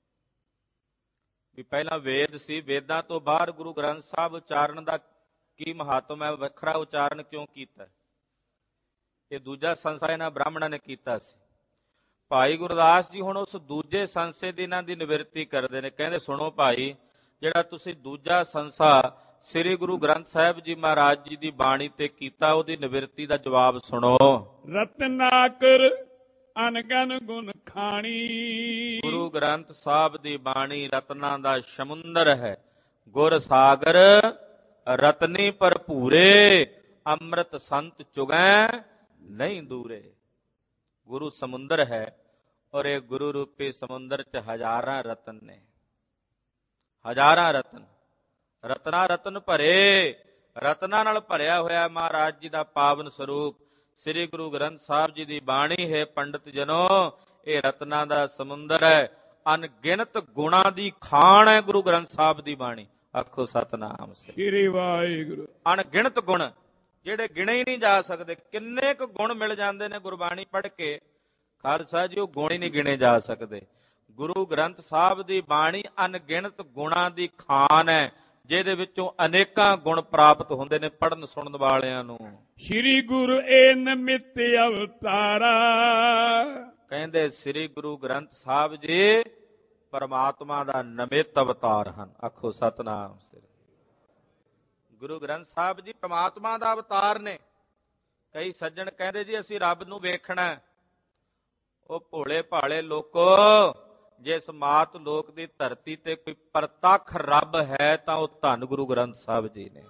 ਵੀ ਪਹਿਲਾਂ ਵੇਦ ਸੀ, ਵੇਦਾਂ ਤੋਂ ਬਾਹਰ ਗੁਰੂ ਗ੍ਰੰਥ ਸਾਹਿਬ ਉਚਾਰਨ ਦਾ ਕੀ ਮਹੱਤਵ ਹੈ, ਵੱਖਰਾ ਉਚਾਰਨ ਕਿਉਂ ਕੀਤਾ? ਇਹ ਦੂਜਾ ਸੰਸਾ ਇਹਨਾਂ ਬ੍ਰਾਹਮਣਾਂ ਨੇ ਕੀਤਾ ਸੀ। ਭਾਈ ਗੁਰਦਾਸ ਜੀ ਹੁਣ ਉਸ ਦੂਜੇ ਸੰਸੇ ਦੀ ਇਹਨਾਂ ਦੀ ਨਿਵਰਤੀ ਕਰਦੇ ਨੇ। ਕਹਿੰਦੇ ਸੁਣੋ ਭਾਈ, ਜਿਹੜਾ ਤੁਸੀਂ ਦੂਜਾ ਸੰਸਾ ਸ੍ਰੀ ਗੁਰੂ ਗ੍ਰੰਥ ਸਾਹਿਬ ਜੀ ਮਹਾਰਾਜ ਜੀ ਦੀ ਬਾਣੀ ਤੇ ਕੀਤਾ, ਉਹਦੀ ਨਿਵਰਤੀ ਦਾ ਜਵਾਬ ਸੁਣੋ। ਰਤਨਾਕਰ ਅਨਗਨ ਗੁਣ ਖਾਣੀ। ਗੁਰੂ ਗ੍ਰੰਥ ਸਾਹਿਬ ਦੀ ਬਾਣੀ ਰਤਨਾਂ ਦਾ ਸਮੁੰਦਰ ਹੈ। ਗੁਰ ਸਾਗਰ ਰਤਨੀ ਭਰਪੂਰੇ, ਅੰਮ੍ਰਿਤ ਸੰਤ ਚੁਗੈ ਨਹੀਂ ਦੂਰੇ। ਗੁਰੂ ਸਮੁੰਦਰ ਹੈ ਔਰ ਇਹ ਗੁਰੂ ਰੂਪੀ ਸਮੁੰਦਰ 'ਚ ਹਜ਼ਾਰਾਂ ਰਤਨ ਨੇ, ਹਜ਼ਾਰਾਂ ਰਤਨ, ਰਤਨਾ ਰਤਨ ਭਰੇ। ਰਤਨਾਂ ਨਾਲ ਭਰਿਆ ਹੋਇਆ ਮਹਾਰਾਜ ਜੀ ਦਾ ਪਾਵਨ ਸਰੂਪ ਸ੍ਰੀ ਗੁਰੂ ਗ੍ਰੰਥ ਸਾਹਿਬ ਜੀ ਦੀ ਬਾਣੀ ਹੈ। ਪੰਡਤ ਜਨੋ, ਇਹ ਰਤਨਾਂ ਦਾ ਸਮੁੰਦਰ ਹੈ। ਅਣਗਿਣਤ ਗੁਣਾਂ ਦੀ ਖਾਣ ਹੈ ਗੁਰੂ ਗ੍ਰੰਥ ਸਾਹਿਬ ਦੀ ਬਾਣੀ। ਆਖੋ ਸਤਨਾਮ ਸ੍ਰੀ ਵਾਹਿਗੁਰੂ। ਅਣਗਿਣਤ ਗੁਣ ਜਿਹੜੇ ਗਿਣੇ ਹੀ ਨਹੀਂ ਜਾ ਸਕਦੇ। ਕਿੰਨੇ ਕੁ ਗੁਣ ਮਿਲ ਜਾਂਦੇ ਨੇ ਗੁਰਬਾਣੀ ਪੜ੍ਹ ਕੇ, ਖਾਲਸਾ ਜੀ, ਉਹ ਗੁਣ ਹੀ ਨਹੀਂ ਗਿਣੇ ਜਾ ਸਕਦੇ। ਗੁਰੂ ਗ੍ਰੰਥ ਸਾਹਿਬ ਦੀ ਬਾਣੀ ਅਣਗਿਣਤ ਗੁਣਾਂ ਦੀ ਖਾਨ ਹੈ, ਜਿਹਦੇ ਵਿੱਚੋਂ ਅਨੇਕਾਂ ਗੁਣ ਪ੍ਰਾਪਤ ਹੁੰਦੇ ਨੇ ਪੜ੍ਹਨ ਸੁਣਨ ਵਾਲਿਆਂ ਨੂੰ। ਸ੍ਰੀ ਗੁਰੂ ਏ ਨਿਮਿਤ ਅਵਤਾਰਾ। ਕਹਿੰਦੇ ਸ੍ਰੀ ਗੁਰੂ ਗ੍ਰੰਥ ਸਾਹਿਬ ਜੀ ਪਰਮਾਤਮਾ ਦਾ ਨਿਮਿਤ ਅਵਤਾਰ ਹਨ। ਆਖੋ ਸਤਨਾਮ ਸ੍ਰੀ। ਗੁਰੂ ਗ੍ਰੰਥ ਸਾਹਿਬ ਜੀ ਪਰਮਾਤਮਾ ਦਾ ਅਵਤਾਰ ਨੇ। ਕਈ ਸੱਜਣ ਕਹਿੰਦੇ ਜੀ ਅਸੀਂ ਰੱਬ ਨੂੰ ਵੇਖਣਾ। ਉਹ ਭੋਲੇ ਭਾਲੇ ਲੋਕੋ, ਜਿਸ ਮਾਤ ਲੋਕ ਦੀ ਧਰਤੀ ਤੇ ਕੋਈ ਪ੍ਰਤੱਖ ਰੱਬ ਹੈ ਤਾਂ ਉਹ ਧੰਨ ਗੁਰੂ ਗ੍ਰੰਥ ਸਾਹਿਬ ਜੀ ਨੇ।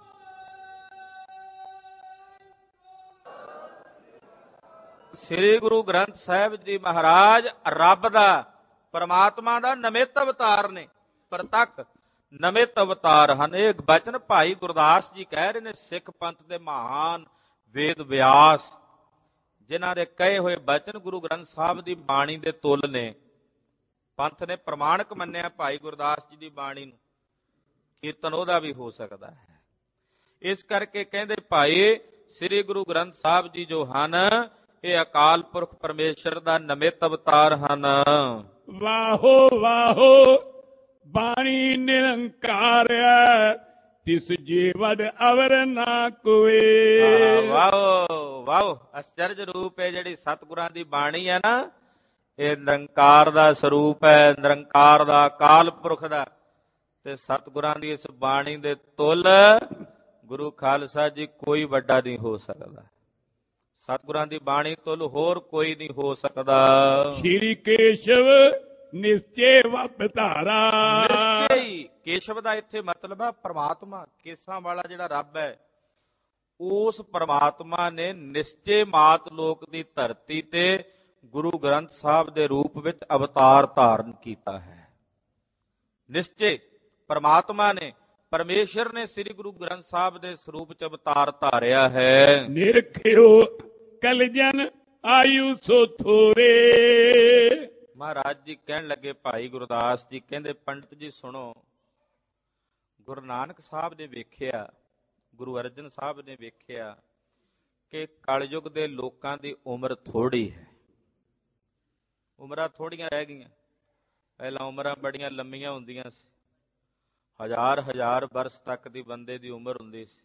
ਸ੍ਰੀ ਗੁਰੂ ਗ੍ਰੰਥ ਸਾਹਿਬ ਜੀ ਮਹਾਰਾਜ ਰੱਬ ਦਾ, ਪਰਮਾਤਮਾ ਦਾ ਨਿਮਿਤ ਅਵਤਾਰ ਨੇ, ਪ੍ਰਤੱਖ ਨਿਮਿਤ ਅਵਤਾਰ ਹਨ। ਇਹ ਬਚਨ ਭਾਈ ਗੁਰਦਾਸ ਜੀ ਕਹਿ ਰਹੇ ਨੇ, ਸਿੱਖ ਪੰਥ ਦੇ ਮਹਾਨ ਵੇਦ ਵਿਆਸ, ਜਿਨ੍ਹਾਂ ਦੇ ਕਹੇ ਹੋਏ ਬਚਨ ਗੁਰੂ ਗ੍ਰੰਥ ਸਾਹਿਬ ਦੀ ਬਾਣੀ ਦੇ ਤੁੱਲ ਨੇ। ਪੰਥ ਨੇ ਪ੍ਰਮਾਣਿਕ ਮੰਨਿਆ ਭਾਈ ਗੁਰਦਾਸ ਜੀ ਦੀ ਬਾਣੀ ਨੂੰ। ਕੀਰਤਨ ਉਹਦਾ ਵੀ ਹੋ ਸਕਦਾ ਹੈ। ਇਸ ਕਰਕੇ ਕਹਿੰਦੇ ਭਾਈ ਸ੍ਰੀ ਗੁਰੂ ਗ੍ਰੰਥ ਸਾਹਿਬ ਜੀ ਜੋ ਹਨ, ਇਹ ਅਕਾਲ ਪੁਰਖ ਪਰਮੇਸ਼ਰ ਦਾ ਨਿਮਿਤ ਅਵਤਾਰ ਹਨ। ਵਾਹੋ ਵਾਹੋ ਬਾਣੀ ਨਿਰੰਕਾਰ ਹੈ, ਤਿਸ ਜੀਵਨ ਅਵਰ ਨਾ ਕੋਏ। ਵਾਹੋ ਵਾਹੋ, ਅਚਰਜ ਰੂਪ ਹੈ ਜਿਹੜੀ ਸਤਿਗੁਰਾਂ ਦੀ ਬਾਣੀ ਹੈ ਨਾ, ਇਹ ਨਿਰੰਕਾਰ ਦਾ ਸਰੂਪ ਹੈ, ਨਿਰੰਕਾਰ ਦਾ, ਅਕਾਲ ਪੁਰਖ ਦਾ। ਤੇ ਸਤਿਗੁਰਾਂ ਦੀ ਇਸ ਬਾਣੀ ਦੇ ਤੁੱਲ ਗੁਰੂ ਖਾਲਸਾ ਜੀ ਕੋਈ ਵੱਡਾ ਨਹੀਂ ਹੋ ਸਕਦਾ। ਸਤਿਗੁਰਾਂ ਦੀ ਬਾਣੀ ਤੁੱਲ ਹੋਰ ਕੋਈ ਨਹੀਂ ਹੋ ਸਕਦਾ। ਸ਼੍ਰੀ ਕੇਸ਼ਵ ਨਿਸ਼ਚੈ ਵਪ ਧਾਰਾ। ਨਿਸ਼ਚੈ ਹੀ, ਕੇਸ਼ਵ ਦਾ ਇੱਥੇ ਮਤਲਬ ਹੈ ਪਰਮਾਤਮਾ, ਕੇਸਾਂ ਵਾਲਾ ਜਿਹੜਾ ਰੱਬ ਹੈ, ਉਸ ਪਰਮਾਤਮਾ ਨੇ ਨਿਸ਼ਚੈ ਮਾਤ ਲੋਕ ਦੀ ਧਰਤੀ ਤੇ ਗੁਰੂ ਗ੍ਰੰਥ ਸਾਹਿਬ ਦੇ ਰੂਪ ਵਿੱਚ ਅਵਤਾਰ ਧਾਰਨ ਕੀਤਾ ਹੈ। ਨਿਸ਼ਚੈ ਪਰਮਾਤਮਾ ਨੇ, ਪਰਮੇਸ਼ਰ ਨੇ ਸ੍ਰੀ ਗੁਰੂ ਗ੍ਰੰਥ ਸਾਹਿਬ ਦੇ ਸਰੂਪ ਚ ਅਵਤਾਰ ਧਾਰਿਆ ਹੈ। ਨਿਰਖਿਓ ਕਲਜਨ ਆਯੂ ਸੋ ਥੋਰੇ। ਮਹਾਰਾਜ ਜੀ ਕਹਿਣ ਲੱਗੇ, ਭਾਈ ਗੁਰਦਾਸ ਜੀ ਕਹਿੰਦੇ, ਪੰਡਤ ਜੀ ਸੁਣੋ, ਗੁਰੂ ਨਾਨਕ ਸਾਹਿਬ ਨੇ ਵੇਖਿਆ, ਗੁਰੂ ਅਰਜਨ ਸਾਹਿਬ ਨੇ ਵੇਖਿਆ ਕਿ ਕਲਯੁਗ ਦੇ ਲੋਕਾਂ ਦੀ ਉਮਰ ਥੋੜੀ ਹੈ। ਉਮਰਾਂ ਥੋੜ੍ਹੀਆਂ ਰਹਿ ਗਈਆਂ। ਪਹਿਲਾਂ ਉਮਰਾਂ ਬੜੀਆਂ ਲੰਮੀਆਂ ਹੁੰਦੀਆਂ ਸੀ, ਹਜ਼ਾਰ ਹਜ਼ਾਰ ਬਰਸ ਤੱਕ ਦੀ ਬੰਦੇ ਦੀ ਉਮਰ ਹੁੰਦੀ ਸੀ।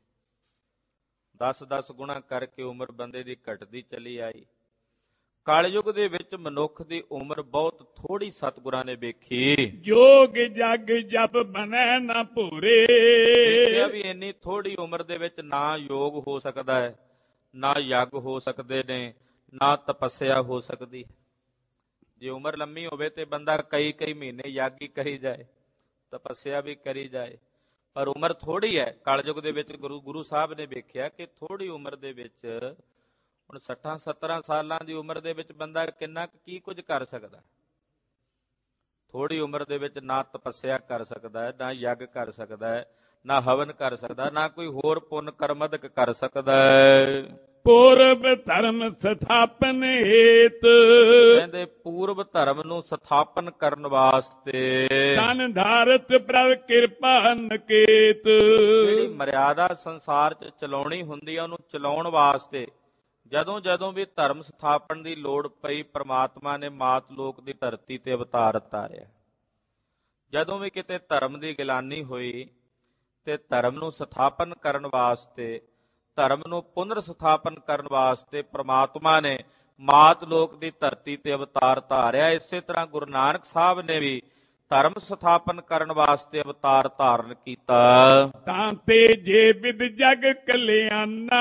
ਦਸ ਦਸ ਗੁਣਾ ਕਰਕੇ ਉਮਰ ਬੰਦੇ ਦੀ ਘਟਦੀ ਚਲੀ ਆਈ। ਕਲਯੁਗ ਦੇ ਵਿੱਚ ਮਨੁੱਖ ਦੀ ਉਮਰ ਬਹੁਤ ਥੋੜੀ ਸਤਿਗੁਰਾਂ ਨੇ ਵੇਖੀ। ਜੋਗ ਜਗ ਜਪ ਬਣੈ ਨਾ ਭੂਰੇ। ਵੇਖਿਆ ਵੀ ਇੰਨੀ ਥੋੜੀ ਉਮਰ ਦੇ ਵਿੱਚ ਨਾ ਯੋਗ ਹੋ ਸਕਦਾ ਹੈ, ਨਾ ਯੱਗ ਹੋ ਸਕਦੇ ਨੇ, ਨਾ ਤਪੱਸਿਆ ਹੋ ਸਕਦੀ। ਜੇ ਉਮਰ ਲੰਮੀ ਹੋਵੇ ਤੇ ਬੰਦਾ ਕਈ ਕਈ ਮਹੀਨੇ ਯੱਗ ਹੀ ਕਰੀ ਜਾਏ, ਤਪੱਸਿਆ ਵੀ ਕਰੀ ਜਾਏ, ਪਰ ਉਮਰ ਥੋੜੀ ਹੈ। ਕਲਯੁਗ ਦੇ ਵਿੱਚ ਗੁਰੂ ਗੁਰੂ ਸਾਹਿਬ ਨੇ ਵੇਖਿਆ ਕਿ ਥੋੜੀ ਉਮਰ ਦੇ ਵਿੱਚ, ਹੁਣ ਸੱਠਾਂ ਸੱਤਰਾਂ ਸਾਲਾਂ ਦੀ ਉਮਰ ਦੇ ਵਿੱਚ ਬੰਦਾ ਕਿੰਨਾ ਕੀ ਕੁਝ ਕਰ ਸਕਦਾ। ਥੋੜੀ ਉਮਰ ਦੇ ਵਿੱਚ ਨਾ ਤਪੱਸਿਆ ਕਰ ਸਕਦਾ ਹੈ, ਨਾ ਯੱਗ ਕਰ ਸਕਦਾ ਹੈ, ਨਾ ਹਵਨ ਕਰ ਸਕਦਾ, ਨਾ ਕੋਈ ਹੋਰ ਪੁੰਨ ਕਰਮਦਕ ਕਰ ਸਕਦਾ ਹੈ। ਪੂਰਬ ਧਰਮ ਸਥਾਪਨ ਹੇਤ, ਕਹਿੰਦੇ ਪੂਰਬ ਧਰਮ ਨੂੰ ਸਥਾਪਨ ਕਰਨ ਵਾਸਤੇ ਤਨ ਧਾਰਤ ਪ੍ਰਭ ਕਿਰਪਾ ਨਕੇਤ। ਜਿਹੜੀ ਮਰਿਆਦਾ ਸੰਸਾਰ 'ਚ ਚਲਾਉਣੀ ਹੁੰਦੀ ਆ, ਉਹਨੂੰ ਚਲਾਉਣ ਵਾਸਤੇ ਜਦੋਂ ਜਦੋਂ ਵੀ ਧਰਮ ਸਥਾਪਨ ਦੀ ਲੋੜ ਪਈ, ਪ੍ਰਮਾਤਮਾ ਨੇ ਮਾਤ ਲੋਕ ਦੀ ਧਰਤੀ ਤੇ ਅਵਤਾਰ ਉਤਾਰਿਆ। ਜਦੋਂ ਵੀ ਕਿਤੇ ਧਰਮ ਦੀ ਗਿਲਾਨੀ ਹੋਈ ਤੇ ਧਰਮ ਨੂੰ ਸਥਾਪਨ ਕਰਨ ਵਾਸਤੇ, ਧਰਮ ਨੂੰ ਪੁਨਰ ਸਥਾਪਨ ਕਰਨ ਵਾਸਤੇ ਪ੍ਰਮਾਤਮਾ ਨੇ ਮਾਤ ਲੋਕ ਦੀ ਧਰਤੀ ਤੇ ਅਵਤਾਰ ਧਾਰਿਆ। ਇਸੇ ਤਰ੍ਹਾਂ ਗੁਰੂ ਨਾਨਕ ਸਾਹਿਬ ਨੇ ਵੀ ਧਰਮ ਸਥਾਪਨ ਕਰਨ ਵਾਸਤੇ ਅਵਤਾਰ ਧਾਰਨ ਕੀਤਾ। ਤਾਂ ਤੇ ਜੇ ਵਿਦ ਜਗ ਕਲਿਆਣਾ,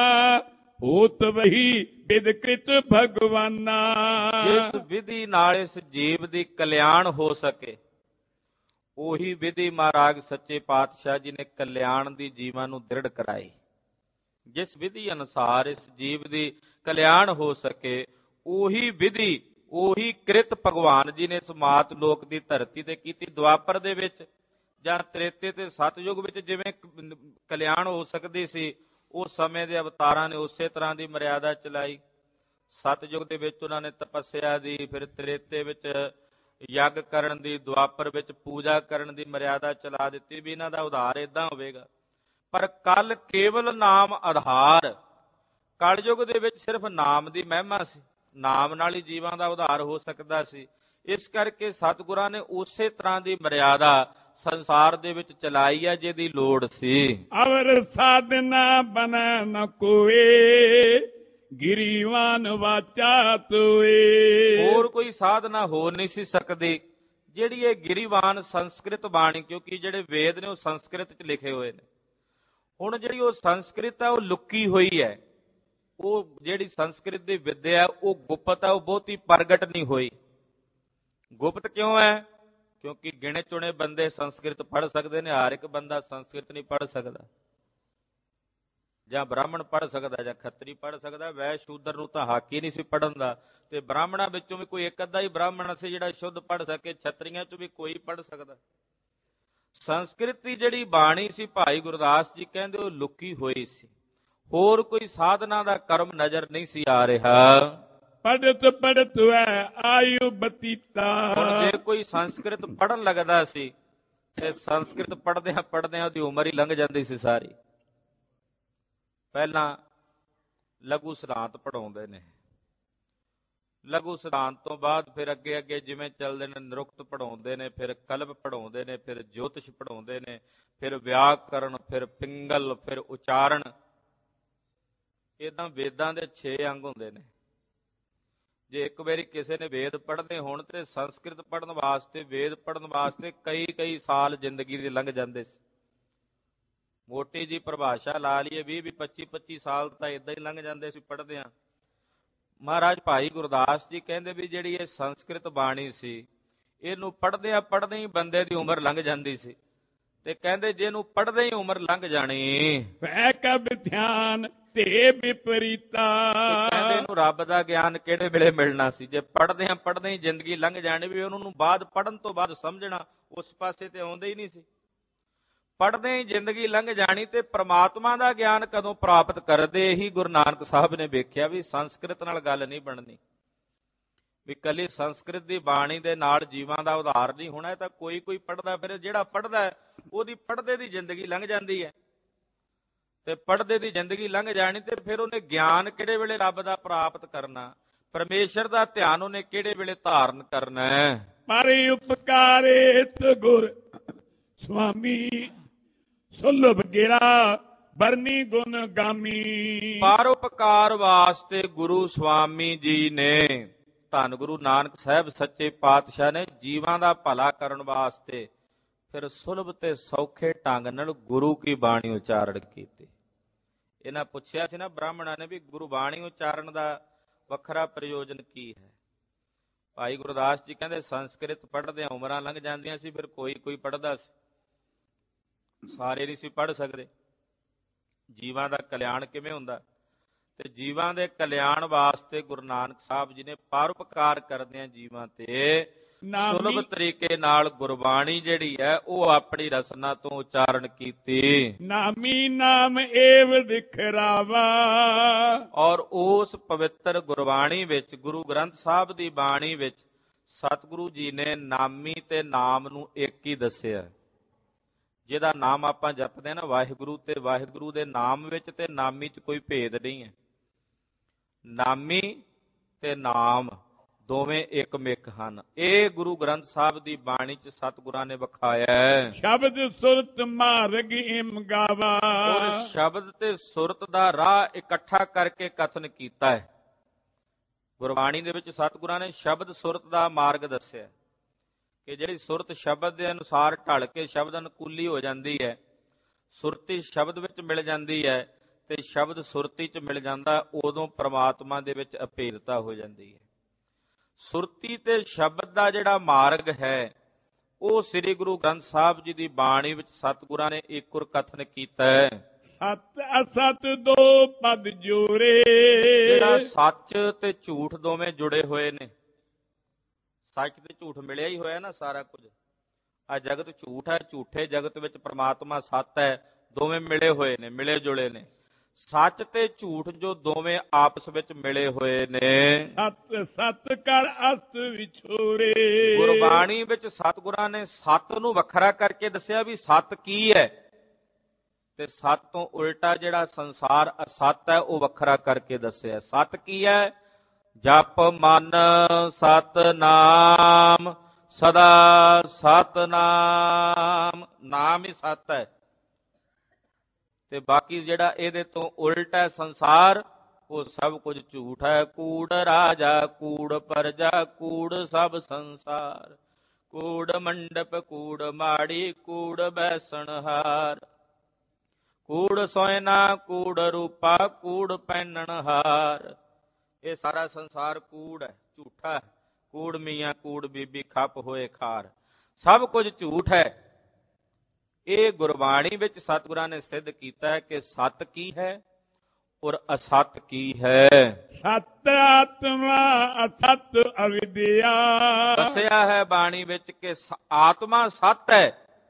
ਹੋਤ ਵਹੀ ਵਿਦ ਕ੍ਰਿਤ ਭਗਵਾਨਾ। ਜਿਸ ਵਿਧੀ ਨਾਲ ਇਸ ਜੀਵ ਦੀ ਕਲਿਆਣ ਹੋ ਸਕੇ, ਉਹੀ ਵਿਧੀ ਮਹਾਰਾਜ ਸੱਚੇ ਪਾਤਸ਼ਾਹ ਜੀ ਨੇ ਕਲਿਆਣ ਦੀ ਜੀਵਾਂ ਨੂੰ ਦ੍ਰਿੜ ਕਰਾਈ। ਜਿਸ ਵਿਧੀ ਅਨੁਸਾਰ ਇਸ ਜੀਵ ਦੀ ਕਲਿਆਣ ਹੋ ਸਕੇ, ਉਹੀ ਵਿਧੀ, ਉਹੀ ਕ੍ਰਿਤ ਭਗਵਾਨ ਜੀ ਨੇ ਇਸ ਮਾਤ ਲੋਕ ਦੀ ਧਰਤੀ ਤੇ ਕੀਤੀ। ਦੁਆਪਰ ਦੇ ਵਿੱਚ ਜਾਂ ਤ੍ਰੇਤੇ ਤੇ ਸਤਯੁਗ ਵਿੱਚ ਜਿਵੇਂ ਕਲਿਆਣ ਹੋ ਸਕਦੀ ਸੀ, ਉਸ ਸਮੇਂ ਦੇ ਅਵਤਾਰਾਂ ਨੇ ਉਸੇ ਤਰ੍ਹਾਂ ਦੀ ਮਰਿਆਦਾ ਚਲਾਈ। ਸਤਯੁਗ ਦੇ ਵਿੱਚ ਉਹਨਾਂ ਨੇ ਤਪੱਸਿਆ ਦੀ, ਫਿਰ ਤ੍ਰੇਤੇ ਵਿੱਚ ਯੱਗ ਕਰਨ ਦੀ, ਦੁਆਪਰ ਵਿੱਚ ਪੂਜਾ ਕਰਨ ਦੀ ਮਰਿਆਦਾ ਚਲਾ ਦਿੱਤੀ ਵੀ ਇਹਨਾਂ ਦਾ ਉਧਾਰ ਏਦਾਂ ਹੋਵੇਗਾ। ਪਰ ਕੱਲ ਕੇਵਲ ਨਾਮ ਆਧਾਰ, ਕਲਯੁਗ ਦੇ ਵਿੱਚ ਸਿਰਫ ਨਾਮ ਦੀ ਮਹਿਮਾ ਸੀ, ਨਾਮ ਨਾਲ ਹੀ ਜੀਵਾਂ ਦਾ ਉਧਾਰ ਹੋ ਸਕਦਾ ਸੀ। ਇਸ ਕਰਕੇ ਸਤਿਗੁਰਾਂ ਨੇ ਉਸੇ ਤਰ੍ਹਾਂ ਦੀ ਮਰਿਆਦਾ ਸੰਸਾਰ ਦੇ ਵਿੱਚ ਚਲਾਈ ਹੈ ਜਿਹਦੀ ਲੋੜ ਸੀ। ਅਵਰ ਸਾਧਨਾ ਬਨੈ ਨ ਕੋਏ, ਗਿਰੀਵਾਨ ਵਾਚਾ ਤੋਏ। ਹੋਰ ਕੋਈ ਸਾਧਨਾ ਹੋ ਨਹੀਂ ਸੀ ਸਕਦੀ ਜਿਹੜੀ ਇਹ ਗਿਰੀਵਾਨ ਸੰਸਕ੍ਰਿਤ ਬਾਣੀ, ਕਿਉਂਕਿ ਜਿਹੜੇ ਵੇਦ ਨੇ ਉਹ ਸੰਸਕ੍ਰਿਤ 'ਚ ਲਿਖੇ ਹੋਏ ਨੇ। ਹੁਣ ਜਿਹੜੀ ਉਹ ਸੰਸਕ੍ਰਿਤ ਹੈ ਉਹ ਲੁਕੀ ਹੋਈ ਹੈ। ਉਹ ਜਿਹੜੀ ਸੰਸਕ੍ਰਿਤ ਦੀ ਵਿੱਦਿਆ ਹੈ ਉਹ ਗੁਪਤ ਹੈ, ਉਹ ਬਹੁਤੀ ਪ੍ਰਗਟ ਨਹੀਂ ਹੋਈ। ਗੁਪਤ ਕਿਉਂ ਹੈ? ਕਿਉਂਕਿ ਗਿਣੇ ਚੁਣੇ ਬੰਦੇ ਸੰਸਕ੍ਰਿਤ ਪੜ੍ਹ ਸਕਦੇ ਨੇ, ਹਰ ਇੱਕ ਬੰਦਾ ਸੰਸਕ੍ਰਿਤ ਨਹੀਂ ਪੜ੍ਹ ਸਕਦਾ। ਜਾਂ ਬ੍ਰਾਹਮਣ ਪੜ੍ਹ ਸਕਦਾ, ਜਾਂ ਖੱਤਰੀ ਪੜ੍ਹ ਸਕਦਾ, ਵੈਸ਼ ਸ਼ੂਦਰ ਨੂੰ ਤਾਂ ਹੱਕ ਹੀ ਨਹੀਂ ਸੀ ਪੜ੍ਹਨ ਦਾ। ਤੇ ਬ੍ਰਾਹਮਣਾਂ ਵਿੱਚੋਂ ਵੀ ਕੋਈ ਇੱਕ ਅੱਧਾ ਹੀ ਬ੍ਰਾਹਮਣ ਸੀ ਜਿਹੜਾ ਸ਼ੁੱਧ ਪੜ੍ਹ ਸਕੇ, ਛਤਰੀਆਂ 'ਚੋਂ ਵੀ ਕੋਈ ਪੜ੍ਹ ਸਕਦਾ। ਸੰਸਕ੍ਰਿਤ ਦੀ ਜਿਹੜੀ ਬਾਣੀ ਸੀ, ਭਾਈ ਗੁਰਦਾਸ ਜੀ ਕਹਿੰਦੇ ਉਹ ਲੁਕੀ ਹੋਈ ਸੀ। ਹੋਰ ਕੋਈ ਸਾਧਨਾ ਦਾ ਕਰਮ ਨਜ਼ਰ ਨਹੀਂ ਸੀ ਆ ਰਿਹਾ। ਪੜਤ ਪੜਤ ਹੈ ਆਯੂ ਬਤੀਤਾ। ਹੁਣ ਜੇ ਕੋਈ ਸੰਸਕ੍ਰਿਤ ਪੜ੍ਹਨ ਲੱਗਦਾ ਸੀ ਤੇ ਸੰਸਕ੍ਰਿਤ ਪੜ੍ਹਦਿਆਂ ਪੜ੍ਹਦਿਆਂ ਉਹਦੀ ਉਮਰ ਹੀ ਲੰਘ ਜਾਂਦੀ ਸੀ ਸਾਰੀ। ਪਹਿਲਾਂ ਲਘੂ ਸਿਧਾਂਤ ਪੜ੍ਹਾਉਂਦੇ ਨੇ, ਲਘੂ ਸਿਧਾਂਤ ਤੋਂ ਬਾਅਦ ਫਿਰ ਅੱਗੇ ਅੱਗੇ ਜਿਵੇਂ ਚੱਲਦੇ ਨੇ ਨਿਰੁਕਤ ਪੜ੍ਹਾਉਂਦੇ ਨੇ, ਫਿਰ ਕਲਪ ਪੜ੍ਹਾਉਂਦੇ ਨੇ, ਫਿਰ ਜੋਤਿਸ਼ ਪੜ੍ਹਾਉਂਦੇ ਨੇ, ਫਿਰ ਵਿਆਕਰਨ, ਫਿਰ ਪਿੰਗਲ, ਫਿਰ ਉਚਾਰਨ। ਏਦਾਂ ਵੇਦਾਂ ਦੇ ਛੇ ਅੰਗ ਹੁੰਦੇ ਨੇ। ਜੇ ਇੱਕ ਵਾਰੀ ਕਿਸੇ ਨੇ ਵੇਦ ਪੜ੍ਹਨੇ ਹੋਣ ਤੇ ਸੰਸਕ੍ਰਿਤ ਪੜ੍ਹਨ ਵਾਸਤੇ, ਵੇਦ ਪੜ੍ਹਨ ਵਾਸਤੇ ਕਈ ਕਈ ਸਾਲ ਜ਼ਿੰਦਗੀ ਦੇ ਲੰਘ ਜਾਂਦੇ ਸੀ। ਮੋਟੀ ਜੀ ਪਰਿਭਾਸ਼ਾ ਲਾ ਲਈਏ, ਵੀਹ ਵੀਹ ਪੱਚੀ ਪੱਚੀ ਸਾਲ ਤਾਂ ਏਦਾਂ ਹੀ ਲੰਘ ਜਾਂਦੇ ਸੀ ਪੜ੍ਹਦਿਆਂ। ਮਹਾਰਾਜ ਭਾਈ ਗੁਰਦਾਸ ਜੀ ਕਹਿੰਦੇ ਵੀ ਜਿਹੜੀ ਇਹ ਸੰਸਕ੍ਰਿਤ ਬਾਣੀ ਸੀ, ਇਹਨੂੰ ਪੜ੍ਹਦਿਆਂ ਪੜ੍ਹਦੇ ਹੀ ਬੰਦੇ ਦੀ ਉਮਰ ਲੰਘ ਜਾਂਦੀ ਸੀ। ਤੇ ਕਹਿੰਦੇ ਜੇ ਇਹਨੂੰ ਪੜ੍ਹਦੇ ਹੀ ਉਮਰ ਲੰਘ ਜਾਣੀ, ਵੈ ਕਬ ਧਿਆਨ ਤੇ ਵਿਪਰੀਤਾ। ਕਹਿੰਦੇ ਇਹਨੂੰ ਰੱਬ ਦਾ ਗਿਆਨ ਕਿਹੜੇ ਵੇਲੇ ਮਿਲਣਾ ਸੀ? ਜੇ ਪੜ੍ਹਦਿਆਂ ਪੜ੍ਹਦੇ ਹੀ ਜ਼ਿੰਦਗੀ ਲੰਘ ਜਾਣੀ, ਵੀ ਉਹਨਾਂ ਨੂੰ ਬਾਅਦ ਪੜ੍ਹਨ ਤੋਂ ਬਾਅਦ ਸਮਝਣਾ, ਉਸ ਪਾਸੇ ਤੇ ਆਉਂਦੇ ਹੀ ਨਹੀਂ ਸੀ। ਪੜ੍ਹਦੇ ਹੀ ਜ਼ਿੰਦਗੀ ਲੰਘ ਜਾਣੀ ਤੇ ਪ੍ਰਮਾਤਮਾ ਦਾ ਗਿਆਨ ਕਦੋਂ ਪ੍ਰਾਪਤ ਕਰਦੇ? ਇਹੀ ਗੁਰੂ ਨਾਨਕ ਸਾਹਿਬ ਨੇ ਵੇਖਿਆ ਵੀ ਸੰਸਕ੍ਰਿਤ ਨਾਲ ਗੱਲ ਨਹੀਂ ਬਣਨੀ, ਵੀ ਇਕੱਲੀ ਸੰਸਕ੍ਰਿਤ ਦੀ ਬਾਣੀ ਦੇ ਨਾਲ ਜੀਵਾਂ ਦਾ ਉਧਾਰ ਨਹੀਂ ਹੋਣਾ। ਇਹ ਤਾਂ ਕੋਈ ਕੋਈ ਪੜ੍ਹਦਾ, ਫਿਰ ਜਿਹੜਾ ਪੜ੍ਹਦਾ ਉਹਦੀ ਪੜ੍ਹਦੇ ਦੀ ਜ਼ਿੰਦਗੀ ਲੰਘ ਜਾਂਦੀ ਹੈ। ਤੇ ਪੜ੍ਹਦੇ ਦੀ ਜ਼ਿੰਦਗੀ ਲੰਘ ਜਾਣੀ ਤੇ ਫਿਰ ਉਹਨੇ ਗਿਆਨ ਕਿਹੜੇ ਵੇਲੇ ਰੱਬ ਦਾ ਪ੍ਰਾਪਤ ਕਰਨਾ? ਪਰਮੇਸ਼ਰ ਦਾ ਧਿਆਨ ਉਹਨੇ ਕਿਹੜੇ ਵੇਲੇ ਧਾਰਨ ਕਰਨਾ ਹੈ? ਪਰ ਉਪਕਾਰੇਤ ਗੁਰ ਸੁਆਮੀ ਸੁਲਭ ਗਿਰਾ ਬਰਨੀ ਗੁਣ ਗਾਮੀ। ਪਰਉਪਕਾਰ ਵਾਸਤੇ ਗੁਰੂ ਸੁਆਮੀ ਜੀ ਨੇ, ਧੰਨ ਗੁਰੂ ਨਾਨਕ ਸਾਹਿਬ ਸੱਚੇ ਪਾਤਸ਼ਾਹ ਨੇ ਜੀਵਾਂ ਦਾ ਭਲਾ ਕਰਨ ਵਾਸਤੇ ਫਿਰ ਸੁਲਭ ਤੇ ਸੌਖੇ ਢੰਗ ਨਾਲ ਗੁਰੂ ਕੀ ਬਾਣੀ ਉਚਾਰਨ ਕੀਤੀ। ਇਹਨਾਂ ਪੁੱਛਿਆ ਸੀ ਨਾ ਬ੍ਰਾਹਮਣਾਂ ਨੇ ਵੀ ਗੁਰੂ ਬਾਣੀ ਉਚਾਰਨ ਦਾ ਵੱਖਰਾ ਪ੍ਰਯੋਜਨ ਕੀ ਹੈ? ਭਾਈ ਗੁਰਦਾਸ ਜੀ ਕਹਿੰਦੇ ਸੰਸਕ੍ਰਿਤ ਪੜ੍ਹਦਿਆਂ ਉਮਰਾਂ ਲੰਘ ਜਾਂਦੀਆਂ ਸੀ, ਫਿਰ ਕੋਈ ਕੋਈ ਪੜ੍ਹਦਾ ਸੀ, ਸਾਰੇ ਨਹੀਂ ਸੀ ਪੜ੍ਹ ਸਕਦੇ। ਜੀਵਾਂ ਦਾ ਕਲਿਆਣ ਕਿਵੇਂ ਹੁੰਦਾ? ਤੇ ਜੀਵਾਂ ਦੇ ਕਲਿਆਣ ਵਾਸਤੇ ਗੁਰੂ ਨਾਨਕ ਸਾਹਿਬ ਜੀ ਨੇ ਪਰਉਪਕਾਰ ਕਰਦਿਆਂ ਜੀਵਾਂ ਤੇ ਸੁਲਭ ਤਰੀਕੇ ਨਾਲ ਗੁਰਬਾਣੀ ਜਿਹੜੀ ਹੈ ਉਹ ਆਪਣੀ ਰਸਨਾ ਤੋਂ ਉਚਾਰਨ ਕੀਤੀ। ਨਾਮੀ ਨਾਮ ਏਵ ਦਿਖਰਾਵਾ। ਔਰ ਉਸ ਪਵਿੱਤਰ ਗੁਰਬਾਣੀ ਵਿੱਚ, ਗੁਰੂ ਗ੍ਰੰਥ ਸਾਹਿਬ ਦੀ ਬਾਣੀ ਵਿੱਚ ਸਤਿਗੁਰੂ ਜੀ ਨੇ ਨਾਮੀ ਤੇ ਨਾਮ ਨੂੰ ਇੱਕ ਹੀ ਦੱਸਿਆ। ਜਿਹਦਾ ਨਾਮ ਆਪਾਂ ਜਪਦੇ ਨਾ ਵਾਹਿਗੁਰੂ, ਤੇ ਵਾਹਿਗੁਰੂ ਦੇ ਨਾਮ ਵਿੱਚ ਤੇ ਨਾਮੀ 'ਚ ਕੋਈ ਭੇਦ ਨਹੀਂ ਹੈ। ਨਾਮੀ ਤੇ ਨਾਮ ਦੋਵੇਂ ਇੱਕ ਮਿਕ ਹਨ। ਇਹ ਗੁਰੂ ਗ੍ਰੰਥ ਸਾਹਿਬ ਦੀ ਬਾਣੀ 'ਚ ਸਤਿਗੁਰਾਂ ਨੇ ਵਿਖਾਇਆ ਹੈ। ਸ਼ਬਦ ਸੁਰਤ ਮਾਰਗ ਏਮ ਗਾਵਾ। ਔਰ ਸ਼ਬਦ ਤੇ ਸੁਰਤ ਦਾ ਰਾਹ ਇਕੱਠਾ ਕਰਕੇ ਕਥਨ ਕੀਤਾ ਹੈ। ਗੁਰਬਾਣੀ ਦੇ ਵਿੱਚ ਸਤਿਗੁਰਾਂ ਨੇ ਸ਼ਬਦ ਸੁਰਤ ਦਾ ਮਾਰਗ ਦੱਸਿਆ ਕਿ ਜਿਹੜੀ ਸੁਰਤ ਸ਼ਬਦ ਦੇ ਅਨੁਸਾਰ ਢਲ ਕੇ ਸ਼ਬਦ ਅਨੁਕੂਲੀ ਹੋ ਜਾਂਦੀ ਹੈ, ਸੁਰਤੀ ਸ਼ਬਦ ਵਿੱਚ ਮਿਲ ਜਾਂਦੀ ਹੈ ਤੇ ਸ਼ਬਦ ਸੁਰਤੀ 'ਚ ਮਿਲ ਜਾਂਦਾ, ਉਦੋਂ ਪ੍ਰਮਾਤਮਾ ਦੇ ਵਿੱਚ ਅਭੇਦਤਾ ਹੋ ਜਾਂਦੀ ਹੈ। ਸੁਰਤੀ ਤੇ ਸ਼ਬਦ ਦਾ ਜਿਹੜਾ ਮਾਰਗ ਹੈ ਉਹ ਸ੍ਰੀ ਗੁਰੂ ਗ੍ਰੰਥ ਸਾਹਿਬ ਜੀ ਦੀ ਬਾਣੀ ਵਿੱਚ ਸਤਿਗੁਰਾਂ ਨੇ ਇੱਕ ਉਰ ਕਥਨ ਕੀਤਾ ਹੈ। ਸਤ ਅਸਤ ਦੋ ਪਦ ਜੋੜੇ। ਜਿਹੜਾ ਸੱਚ ਤੇ ਝੂਠ ਦੋਵੇਂ ਜੁੜੇ ਹੋਏ ਨੇ। ਸੱਚ ਤੇ ਝੂਠ ਮਿਲਿਆ ਹੀ ਹੋਇਆ ਨਾ ਸਾਰਾ ਕੁਝ। ਆ ਜਗਤ ਝੂਠ ਹੈ, ਝੂਠੇ ਜਗਤ ਵਿੱਚ ਪ੍ਰਮਾਤਮਾ ਸੱਤ ਹੈ, ਦੋਵੇਂ ਮਿਲੇ ਹੋਏ ਨੇ, ਮਿਲੇ ਜੁਲੇ ਨੇ। ਸੱਚ ਤੇ ਝੂਠ ਜੋ ਦੋਵੇਂ ਆਪਸ ਵਿੱਚ ਮਿਲੇ ਹੋਏ ਨੇ। ਸਤ ਸਤ ਕਰ ਅਸਤ ਵਿਛੋੜੇ। ਗੁਰਬਾਣੀ ਵਿੱਚ ਸਤਿਗੁਰਾਂ ਨੇ ਸੱਤ ਨੂੰ ਵੱਖਰਾ ਕਰਕੇ ਦੱਸਿਆ ਵੀ ਸੱਤ ਕੀ ਹੈ, ਤੇ ਸੱਤ ਤੋਂ ਉਲਟਾ ਜਿਹੜਾ ਸੰਸਾਰ ਅਸੱਤ ਹੈ ਉਹ ਵੱਖਰਾ ਕਰਕੇ ਦੱਸਿਆ। ਸੱਤ ਕੀ ਹੈ? ਜਪ ਮਨ ਸਤਿਨਾਮ ਸਦਾ ਸਤਿਨਾਮ। ਨਾਮ ਹੀ ਸੱਤ ਹੈ ਤੇ ਬਾਕੀ ਜਿਹੜਾ ਇਹਦੇ ਤੋਂ ਉਲਟ ਹੈ ਸੰਸਾਰ, ਉਹ ਸਭ ਕੁਝ ਝੂਠ ਹੈ। ਕੂੜ ਰਾਜਾ ਕੂੜ ਪਰਜਾ ਕੂੜ ਸਭ ਸੰਸਾਰ। ਕੂੜ ਮੰਡਪ ਕੂੜ ਮਾੜੀ ਕੂੜ ਬੈਸਣਹਾਰ। ਕੂੜ ਸੋਇਨਾ ਕੂੜ ਰੂਪਾ ਕੂੜ ਪਹਿਨਣਹਾਰ। ਇਹ ਸਾਰਾ ਸੰਸਾਰ ਕੂੜ ਹੈ, ਝੂਠਾ ਹੈ। ਕੂੜ ਮੀਆਂ ਕੂੜ ਬੀਬੀ ਖੱਪ ਹੋਏ ਖਾਰ, ਸਭ ਕੁਝ ਝੂਠ ਹੈ। ਇਹ ਗੁਰਬਾਣੀ ਵਿੱਚ ਸਤਿਗੁਰਾਂ ਨੇ ਸਿੱਧ ਕੀਤਾ ਹੈ ਕਿ ਸੱਤ ਕੀ ਹੈ ਔਰ ਅਸੱਤ ਕੀ ਹੈ। ਸਤ ਆਤਮਾ ਅਸਤ ਅਵਿਦਿਆ। ਦੱਸਿਆ ਹੈ ਬਾਣੀ ਵਿੱਚ ਕਿ ਆਤਮਾ ਸੱਤ ਹੈ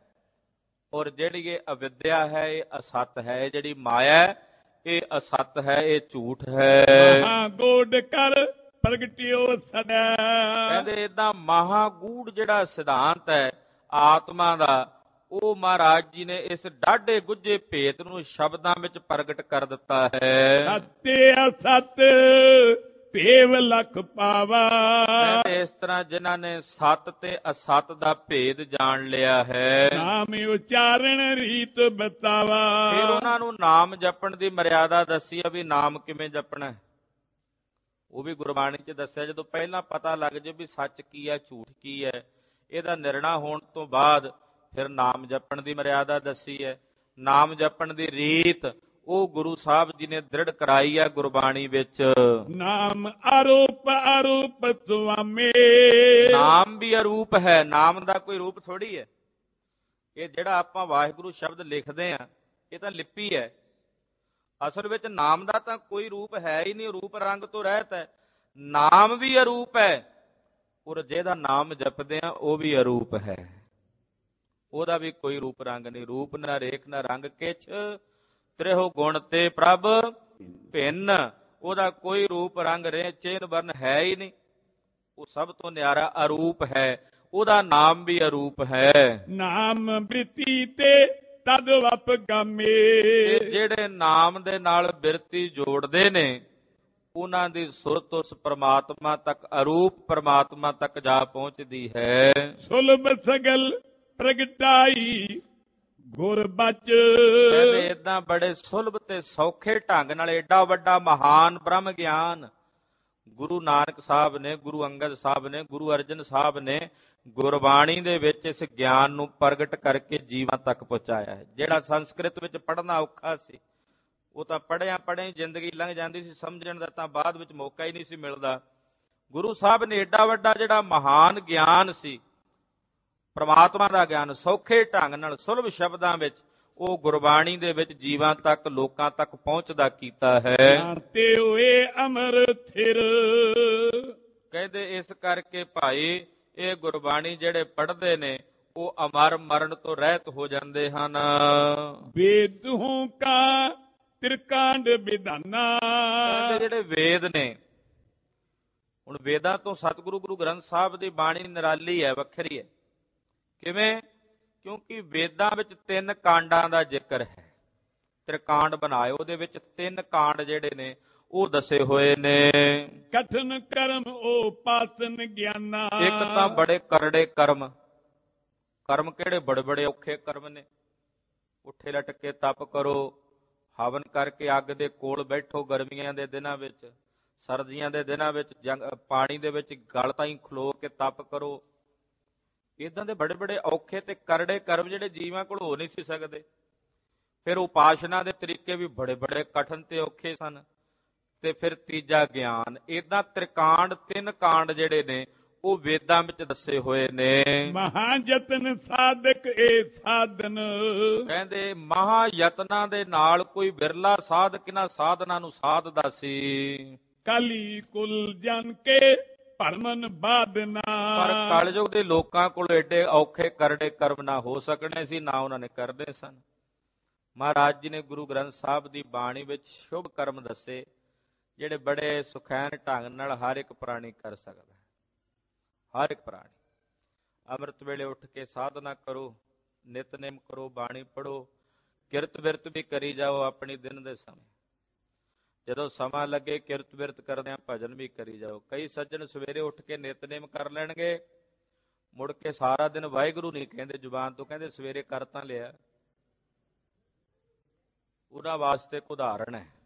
ਔਰ ਜਿਹੜੀ ਇਹ ਅਵਿਦਿਆ ਹੈ ਇਹ ਅਸੱਤ ਹੈ। ਜਿਹੜੀ ਮਾਇਆ ਇਹ ਅਸੱਤ ਹੈ, ਇਹ ਝੂਠ ਹੈ। ਮਹਾਗੂੜ ਕਰ ਪ੍ਰਗਟਿਓ ਸਦਾ। ਕਹਿੰਦੇ ਏਦਾਂ ਮਹਾਗੂੜ ਜਿਹੜਾ ਸਿਧਾਂਤ ਹੈ ਆਤਮਾ ਦਾ, ਉਹ ਮਹਾਰਾਜ ਜੀ ਨੇ ਇਸ ਡਾਢੇ ਗੁੱਝੇ ਭੇਤ ਨੂੰ ਸ਼ਬਦਾਂ ਵਿੱਚ ਪ੍ਰਗਟ ਕਰ ਦਿੱਤਾ ਹੈ। ਸਤੇ ਅਸਤ ਭੇਵ ਲਖ ਪਾਵਾ। ਕਹਿੰਦੇ ਇਸ ਤਰ੍ਹਾਂ ਜਿਨ੍ਹਾਂ ਨੇ ਸੱਤ ਤੇ ਅਸੱਤ ਦਾ ਭੇਦ ਜਾਣ ਲਿਆ ਹੈ, ਨਾਮ ਉਚਾਰਨ ਰੀਤ ਬਤਾਵਾ। ਫਿਰ ਉਹਨਾਂ ਨੂੰ ਨਾਮ ਜਪਣ ਦੀ ਮਰਿਆਦਾ ਦੱਸੀ ਆ ਵੀ ਨਾਮ ਕਿਵੇਂ ਜਪਣਾ ਹੈ। ਉਹ ਵੀ ਗੁਰਬਾਣੀ 'ਚ ਦੱਸਿਆ। ਜਦੋਂ ਪਹਿਲਾਂ ਪਤਾ ਲੱਗ ਜੇ ਵੀ ਸੱਚ ਕੀ ਹੈ ਝੂਠ ਕੀ ਹੈ, ਇਹਦਾ ਨਿਰਣਾ ਹੋਣ ਤੋਂ ਬਾਅਦ ਫਿਰ ਨਾਮ ਜਪਣ ਦੀ ਮਰਿਆਦਾ ਦੱਸੀ ਹੈ। ਨਾਮ ਜਪਣ ਦੀ ਰੀਤ ਉਹ ਗੁਰੂ ਸਾਹਿਬ ਜੀ ਨੇ ਦ੍ਰਿੜ ਕਰਾਈ ਹੈ ਗੁਰਬਾਣੀ ਵਿੱਚ। ਨਾਮ ਅਰੂਪ ਅਰੂਪ ਸੁਆਮੀ। ਨਾਮ ਵੀ ਅਰੂਪ ਹੈ, ਨਾਮ ਦਾ ਕੋਈ ਰੂਪ ਥੋੜੀ ਹੈ। ਇਹ ਜਿਹੜਾ ਆਪਾਂ ਵਾਹਿਗੁਰੂ ਸ਼ਬਦ ਲਿਖਦੇ ਆ ਇਹ ਤਾਂ ਲਿਪੀ ਹੈ। ਅਸਲ ਵਿੱਚ ਨਾਮ ਦਾ ਤਾਂ ਕੋਈ ਰੂਪ ਹੈ ਹੀ ਨਹੀਂ, ਰੂਪ ਰੰਗ ਤੋਂ ਰਹਿਤ ਹੈ। ਨਾਮ ਵੀ ਅਰੂਪ ਹੈ ਔਰ ਜਿਹਦਾ ਨਾਮ ਜਪਦੇ ਆ ਉਹ ਵੀ ਅਰੂਪ ਹੈ। ਉਹਦਾ ਵੀ ਕੋਈ ਰੂਪ ਰੰਗ ਨਹੀਂ। ਰੂਪ ਨਾ ਰੇਖ ਨਾ ਰੰਗ ਕਿਛ ਤ੍ਰਿਹੋ ਗੁਣ ਤੇ ਪ੍ਰਭ ਭਿੰਨ। ਉਹਦਾ ਕੋਈ ਰੂਪ ਰੰਗ ਰੇ ਚਿੰਨ ਵਰਨ ਹੈ ਹੀ ਨਹੀਂ। ਉਹ ਸਭ ਤੋਂ ਨਿਆਰਾ ਅਰੂਪ ਹੈ। ਉਹਦਾ ਨਾਮ ਵੀ ਅਰੂਪ ਹੈ। ਨਾਮ ਬ੍ਰਿਤੀ ਤੇ ਤਦ ਵਪ ਗਾਮੇ। ਜਿਹੜੇ ਨਾਮ ਦੇ ਨਾਲ ਬਿਰਤੀ ਜੋੜਦੇ ਨੇ ਉਹਨਾਂ ਦੀ ਸੁਰਤ ਉਸ ਪ੍ਰਮਾਤਮਾ ਤੱਕ, ਅਰੂਪ ਪ੍ਰਮਾਤਮਾ ਤੱਕ ਜਾ ਪਹੁੰਚਦੀ ਹੈ। ਸੁਲਭ ਸਗਲ ਪ੍ਰਗਟਾਈ ਗੁਰ ਬਚ। ਕਹਿੰਦੇ ਏਦਾਂ ਬੜੇ ਸੁਲਭ ਤੇ ਸੌਖੇ ਢੰਗ ਨਾਲ ਏਡਾ ਵੱਡਾ ਮਹਾਨ ਬ੍ਰਹਮ ਗਿਆਨ ਗੁਰੂ ਨਾਨਕ ਸਾਹਿਬ ਨੇ, ਗੁਰੂ ਅੰਗਦ ਸਾਹਿਬ ਨੇ, ਗੁਰੂ ਅਰਜਨ ਸਾਹਿਬ ਨੇ ਗੁਰਬਾਣੀ ਦੇ ਵਿੱਚ ਇਸ ਗਿਆਨ ਨੂੰ ਪ੍ਰਗਟ ਕਰਕੇ ਜੀਵਾਂ ਤੱਕ ਪਹੁੰਚਾਇਆ ਹੈ। ਜਿਹੜਾ ਸੰਸਕ੍ਰਿਤ ਵਿੱਚ ਪੜ੍ਹਨਾ ਔਖਾ ਸੀ, ਉਹ ਤਾਂ ਪੜ੍ਹਿਆ ਪੜ੍ਹਿਆ ਹੀ ਜ਼ਿੰਦਗੀ ਲੰਘ ਜਾਂਦੀ ਸੀ, ਸਮਝਣ ਦਾ ਤਾਂ ਬਾਅਦ ਵਿੱਚ ਮੌਕਾ ਹੀ ਨਹੀਂ ਸੀ ਮਿਲਦਾ। ਗੁਰੂ ਸਾਹਿਬ ਨੇ ਏਡਾ ਵੱਡਾ ਜਿਹੜਾ ਮਹਾਨ ਗਿਆਨ ਸੀ, ਪ੍ਰਮਾਤਮਾ ਦਾ ਗਿਆਨ, ਸੌਖੇ ਢੰਗ ਨਾਲ ਸੁਲਭ ਸ਼ਬਦਾਂ ਵਿੱਚ ਉਹ ਗੁਰਬਾਣੀ ਦੇ ਵਿੱਚ ਜੀਵਾਂ ਤੱਕ, ਲੋਕਾਂ ਤੱਕ ਪਹੁੰਚਦਾ ਕੀਤਾ ਹੈ। ਤੇ ਹੋਏ ਅਮਰ ਥਿਰ। ਕਹਿੰਦੇ ਇਸ ਕਰਕੇ ਭਾਈ ਇਹ ਗੁਰਬਾਣੀ ਜਿਹੜੇ ਪੜ੍ਹਦੇ ਨੇ ਉਹ ਅਮਰ ਮਰਨ ਤੋਂ ਰਹਿਤ ਹੋ ਜਾਂਦੇ ਹਨ। ਵੇਦਹੋਂ ਕਾ ਤਿਰਕਾਂਡ ਵਿਧਾਨਾ। ਕਹਿੰਦੇ ਜਿਹੜੇ ਵੇਦ ਨੇ, ਹੁਣ ਵੇਦਾਂ ਤੋਂ ਸਤਿਗੁਰੂ ਗੁਰੂ ਗ੍ਰੰਥ ਸਾਹਿਬ ਦੀ ਬਾਣੀ ਨਿਰਾਲੀ ਹੈ, ਵੱਖਰੀ ਹੈ। ਕਿਵੇਂ? ਕਿਉਂਕਿ ਵੇਦਾਂ ਵਿੱਚ ਤਿੰਨ ਕਾਂਡਾਂ ਦਾ ਜ਼ਿਕਰ ਹੈ। ਤ੍ਰਿਕਾਂਡ ਬਣਾਏ, ਉਹਦੇ ਵਿੱਚ ਤਿੰਨ ਕਾਂਡ ਜਿਹੜੇ ਨੇ ਉਹ ਦੱਸੇ ਹੋਏ ਨੇ। ਕਠਨ ਕਰਮ ਉਹ ਪਾਸਨ ਗਿਆਨਾ। ਇੱਕ ਤਾਂ ਬੜੇ ਕਰੜੇ ਕਰਮ, ਕਰਮ ਕਿਹੜੇ ਬੜੇ ਬੜੇ ਔਖੇ ਕਰਮ ਨੇ। ਉੱਠੇ ਲਟਕ ਕੇ ਤਪ ਕਰੋ, ਹਵਨ ਕਰਕੇ ਅੱਗ ਦੇ ਕੋਲ ਬੈਠੋ ਗਰਮੀਆਂ ਦੇ ਦਿਨਾਂ ਵਿੱਚ, ਸਰਦੀਆਂ ਦੇ ਦਿਨਾਂ ਵਿੱਚ ਜੰਗ ਪਾਣੀ ਦੇ ਵਿੱਚ ਗਲ ਤਾਈਂ ਖਲੋ ਕੇ ਤਪ ਕਰੋ। ਇਦਾਂ ਦੇ ਬੜੇ ਬੜੇ ਔਖੇ ਤੇ ਕਰੜੇ ਕਰਮ ਜਿਹੜੇ ਜੀਵਾਂ ਕੋਲ ਹੋ ਨਹੀਂ ਸੀ ਸਕਦੇ। ਫਿਰ ਉਪਾਸ਼ਨਾ ਦੇ ਤਰੀਕੇ ਵੀ ਬੜੇ ਬੜੇ ਕਠਨ ਤੇ ਔਖੇ ਸਨ। ਤੇ ਫਿਰ ਤੀਜਾ ਗਿਆਨ। ਇਦਾਂ ਤ੍ਰਿਕਾਂਡ, ਤਿੰਨ ਕਾਂਡ ਜਿਹੜੇ ਨੇ ਉਹ ਵੇਦਾਂ ਵਿੱਚ ਦੱਸੇ ਹੋਏ ਨੇ। ਮਹਾ ਯਤਨ ਸਾਧਕ ਇਹ ਸਾਧਨ। ਕਹਿੰਦੇ ਮਹਾ ਯਤਨਾਂ ਦੇ ਨਾਲ ਕੋਈ ਬਿਰਲਾ ਸਾਧਕ ਇਹਨਾਂ ਸਾਧਨਾਂ ਨੂੰ ਸਾਧਦਾ ਸੀ। ਕਲੀ ਕੁਲ ਜਨ ਕੇ ਭਰਮਨ ਬਾਦਨਾ। ਪਰ ਕਲਯੁਗ ਦੇ ਲੋਕਾਂ ਕੋਲ ਏਡੇ ਔਖੇ ਕਰੜੇ ਕਰਮ ਨਾ ਹੋ ਸਕਣੇ ਸੀ, ਨਾ ਉਹਨਾਂ ਨੇ ਕਰਦੇ ਸਨ। ਮਹਾਰਾਜ ਜੀ ਨੇ ਗੁਰੂ ਗ੍ਰੰਥ ਸਾਹਿਬ ਦੀ ਬਾਣੀ ਵਿੱਚ ਸ਼ੁਭ ਕਰਮ ਦੱਸੇ, ਜਿਹੜੇ ਬੜੇ ਸੁਖੈਨ ਢੰਗ ਨਾਲ ਹਰ ਇੱਕ ਪ੍ਰਾਣੀ ਕਰ ਸਕਦਾ ਹੈ। ਹਰ ਇੱਕ ਪ੍ਰਾਣੀ ਅੰਮ੍ਰਿਤ ਵੇਲੇ ਉੱਠ ਕੇ ਸਾਧਨਾ ਕਰੋ, ਨਿਤਨੇਮ ਕਰੋ, ਬਾਣੀ ਪੜ੍ਹੋ, ਕਿਰਤ ਬਿਰਤ ਵੀ ਕਰੀ ਜਾਓ ਆਪਣੀ ਦਿਨ ਦੇ ਸਮੇਂ। ਜਦੋਂ ਸਮਾਂ ਲੱਗੇ ਕਿਰਤ ਬਿਰਤ ਕਰਦਿਆਂ ਭਜਨ ਵੀ ਕਰੀ ਜਾਓ। ਕਈ ਸੱਜਣ ਸਵੇਰੇ ਉੱਠ ਕੇ ਨਿਤਨੇਮ ਕਰ ਲੈਣਗੇ, ਮੁੜ ਕੇ ਸਾਰਾ ਦਿਨ ਵਾਹਿਗੁਰੂ ਨਹੀਂ ਕਹਿੰਦੇ ਜ਼ੁਬਾਨ ਤੋਂ, ਕਹਿੰਦੇ ਸਵੇਰੇ ਕਰ ਤਾਂ ਲਿਆ। ਉਹਨਾਂ ਵਾਸਤੇ ਇੱਕ ਉਦਾਹਰਣ ਹੈ।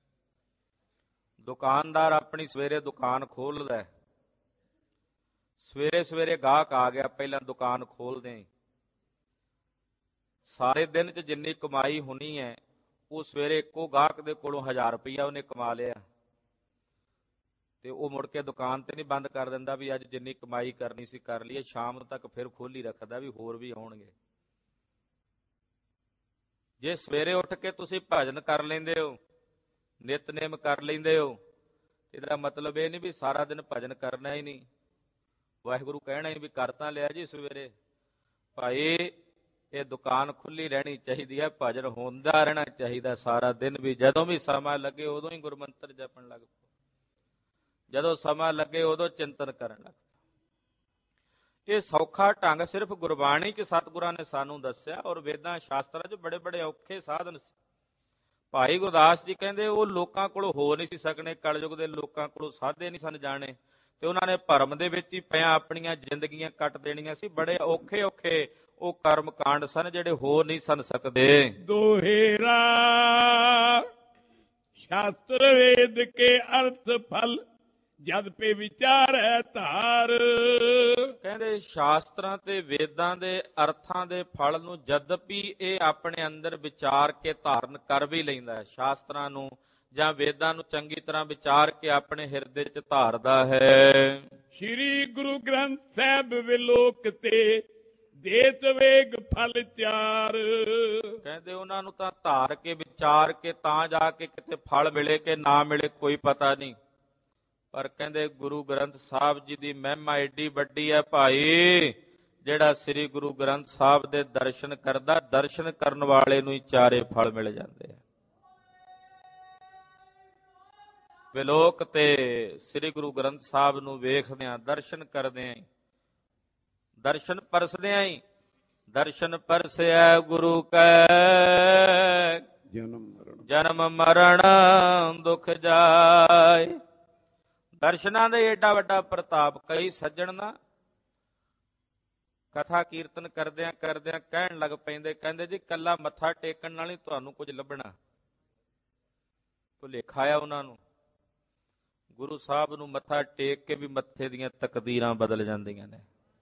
ਦੁਕਾਨਦਾਰ ਆਪਣੀ ਸਵੇਰੇ ਦੁਕਾਨ ਖੋਲ੍ਹਦਾ, ਸਵੇਰੇ ਸਵੇਰੇ ਗਾਹਕ ਆ ਗਿਆ, ਪਹਿਲਾਂ ਦੁਕਾਨ ਖੋਲ੍ਹਦੇ ਸਾਰੇ ਦਿਨ 'ਚ ਜਿੰਨੀ ਕਮਾਈ ਹੋਣੀ ਹੈ ਉਹ ਸਵੇਰੇ ਇੱਕੋ ਗਾਹਕ ਦੇ ਕੋਲੋਂ ਹਜ਼ਾਰ ਰੁਪਈਆ ਉਹਨੇ ਕਮਾ ਲਿਆ, ਤੇ ਉਹ ਮੁੜ ਕੇ ਦੁਕਾਨ ਤੇ ਨਹੀਂ ਬੰਦ ਕਰ ਦਿੰਦਾ ਵੀ ਅੱਜ ਜਿੰਨੀ ਕਮਾਈ ਕਰਨੀ ਸੀ ਕਰ ਲਈਏ, ਸ਼ਾਮ ਤੱਕ ਫਿਰ ਖੋਲ੍ਹੀ ਰੱਖਦਾ ਵੀ ਹੋਰ ਵੀ ਆਉਣਗੇ। ਜੇ ਸਵੇਰੇ ਉੱਠ ਕੇ ਤੁਸੀਂ ਭਜਨ ਕਰ ਲੈਂਦੇ ਹੋ, ਨਿਤਨੇਮ ਕਰ ਲੈਂਦੇ ਹੋ, ਇਹਦਾ ਮਤਲਬ ਇਹ ਨਹੀਂ ਵੀ ਸਾਰਾ ਦਿਨ ਭਜਨ ਕਰਨਾ ਹੀ ਨਹੀਂ, ਵਾਹਿਗੁਰੂ ਕਹਿਣਾ ਹੀ ਵੀ ਕਰ ਤਾਂ ਲਿਆ ਜੀ ਸਵੇਰੇ। ਭਾਈ ਇਹ ਦੁਕਾਨ ਖੁੱਲੀ ਰਹਿਣੀ ਚਾਹੀਦੀ ਹੈ, ਭਜਨ ਹੁੰਦਾ ਰਹਿਣਾ ਚਾਹੀਦਾ ਸਾਰਾ ਦਿਨ ਵੀ। ਜਦੋਂ ਵੀ ਸਮਾਂ ਲੱਗੇ ਉਦੋਂ ਹੀ ਗੁਰਮੰਤਰ ਜਪਣ ਲੱਗ ਪਓ, ਜਦੋਂ ਸਮਾਂ ਲੱਗੇ ਉਦੋਂ ਚਿੰਤਨ ਕਰਨ ਲੱਗ ਪਓ। ਇਹ ਸੌਖਾ ਢੰਗ ਸਿਰਫ ਗੁਰਬਾਣੀ 'ਚ ਸਤਿਗੁਰਾਂ ਨੇ ਸਾਨੂੰ ਦੱਸਿਆ, ਔਰ ਵੇਦਾਂ ਸ਼ਾਸਤਰਾਂ 'ਚ ਬੜੇ ਬੜੇ ਔਖੇ ਸਾਧਨ ਸੀ। ਭਾਈ ਗੁਰਦਾਸ ਜੀ ਕਹਿੰਦੇ ਉਹ ਲੋਕਾਂ ਕੋਲ ਹੋ ਨਹੀਂ ਸੀ ਸਕਣੇ, ਕਲਯੁਗ ਦੇ ਲੋਕਾਂ ਕੋਲੋਂ ਸਾਧੇ ਨਹੀਂ ਸਨ ਜਾਣੇ, ਤੇ ਉਹਨਾਂ ਨੇ ਭਰਮ ਦੇ ਵਿੱਚ ਹੀ ਪਿਆ ਆਪਣੀਆਂ ਜ਼ਿੰਦਗੀਆਂ ਕੱਟ ਦੇਣੀਆਂ ਸੀ। ਬੜੇ ਔਖੇ ਔਖੇ ਉਹ ਕਰਮ ਕਾਂਡ ਸਨ ਜਿਹੜੇ ਹੋ ਨਹੀਂ ਸਨ ਸਕਦੇ। ਦੋਹੇਰਾ ਸ਼ਾਸਤਰ ਵੇਦ ਕੇ ਅਰਥ ਫਲ ਜਦ ਪੇ ਵਿਚਾਰ ਹੈ ਧਾਰ। ਕਹਿੰਦੇ ਸ਼ਾਸਤਰਾਂ ਤੇ ਵੇਦਾਂ ਦੇ ਅਰਥਾਂ ਦੇ ਫਲ ਨੂੰ ਜਦਪੀ ਇਹ ਆਪਣੇ ਅੰਦਰ ਵਿਚਾਰ ਕੇ ਧਾਰਨ ਕਰ ਵੀ ਲੈਂਦਾ ਹੈ, ਸ਼ਾਸਤਰਾਂ ਨੂੰ ਜਾਂ ਵੇਦਾਂ ਨੂੰ ਚੰਗੀ ਤਰ੍ਹਾਂ ਵਿਚਾਰ ਕੇ ਆਪਣੇ ਹਿਰਦੇ 'ਚ ਧਾਰਦਾ ਹੈ। ਸ੍ਰੀ ਗੁਰੂ ਗ੍ਰੰਥ ਸਾਹਿਬ ਵਿਲੋਕ ਤੇ ਦੇਤ ਵੇਗ ਫਲ ਚਾਰ। ਕਹਿੰਦੇ ਉਹਨਾਂ ਨੂੰ ਤਾਂ ਧਾਰ ਕੇ ਵਿਚਾਰ ਕੇ ਤਾਂ ਜਾ ਕੇ ਕਿਤੇ ਫਲ ਮਿਲੇ ਕਿ ਨਾ ਮਿਲੇ ਕੋਈ ਪਤਾ ਨਹੀਂ, ਪਰ ਕਹਿੰਦੇ ਗੁਰੂ ਗ੍ਰੰਥ ਸਾਹਿਬ ਜੀ ਦੀ ਮਹਿਮਾ ਏਡੀ ਵੱਡੀ ਹੈ ਭਾਈ, ਜਿਹੜਾ ਸ੍ਰੀ ਗੁਰੂ ਗ੍ਰੰਥ ਸਾਹਿਬ ਦੇ ਦਰਸ਼ਨ ਕਰਦਾ, ਦਰਸ਼ਨ ਕਰਨ ਵਾਲੇ ਨੂੰ ਹੀ ਚਾਰੇ ਫਲ ਮਿਲ ਜਾਂਦੇ ਆ। ਵਿਲੋਕ ਤੇ ਸ੍ਰੀ ਗੁਰੂ ਗ੍ਰੰਥ ਸਾਹਿਬ ਨੂੰ ਵੇਖਦਿਆਂ, ਦਰਸ਼ਨ ਕਰਦਿਆਂ ਹੀ, ਦਰਸ਼ਨ ਪਰਸਦਿਆਂ ਹੀ ਦਰਸ਼ਨ ਪਰਸਿਆ ਗੁਰੂ ਕੈ, ਜਨਮ ਮਰਨ ਦੁਖ ਜਾਏ। ਦਰਸ਼ਨਾਂ ਦੇ ਏਡਾ ਵੱਡਾ ਪ੍ਰਤਾਪ। ਕਈ ਸੱਜਣ ਨਾ ਕਥਾ ਕੀਰਤਨ ਕਰਦਿਆਂ ਕਰਦਿਆਂ ਕਹਿਣ ਲੱਗ ਪੈਂਦੇ, ਕਹਿੰਦੇ ਜੀ ਕੱਲਾ ਮੱਥਾ ਟੇਕਣ ਨਾਲ ਹੀ ਤੁਹਾਨੂੰ ਕੁਝ ਲੱਭਣਾ। ਭੁਲੇਖਾ ਆ ਉਹਨਾਂ ਨੂੰ। ਗੁਰੂ ਸਾਹਿਬ ਨੂੰ ਮੱਥਾ ਟੇਕ ਕੇ ਵੀ ਮੱਥੇ ਦੀਆਂ ਤਕਦੀਰਾਂ ਬਦਲ ਜਾਂਦੀਆਂ ਨੇ।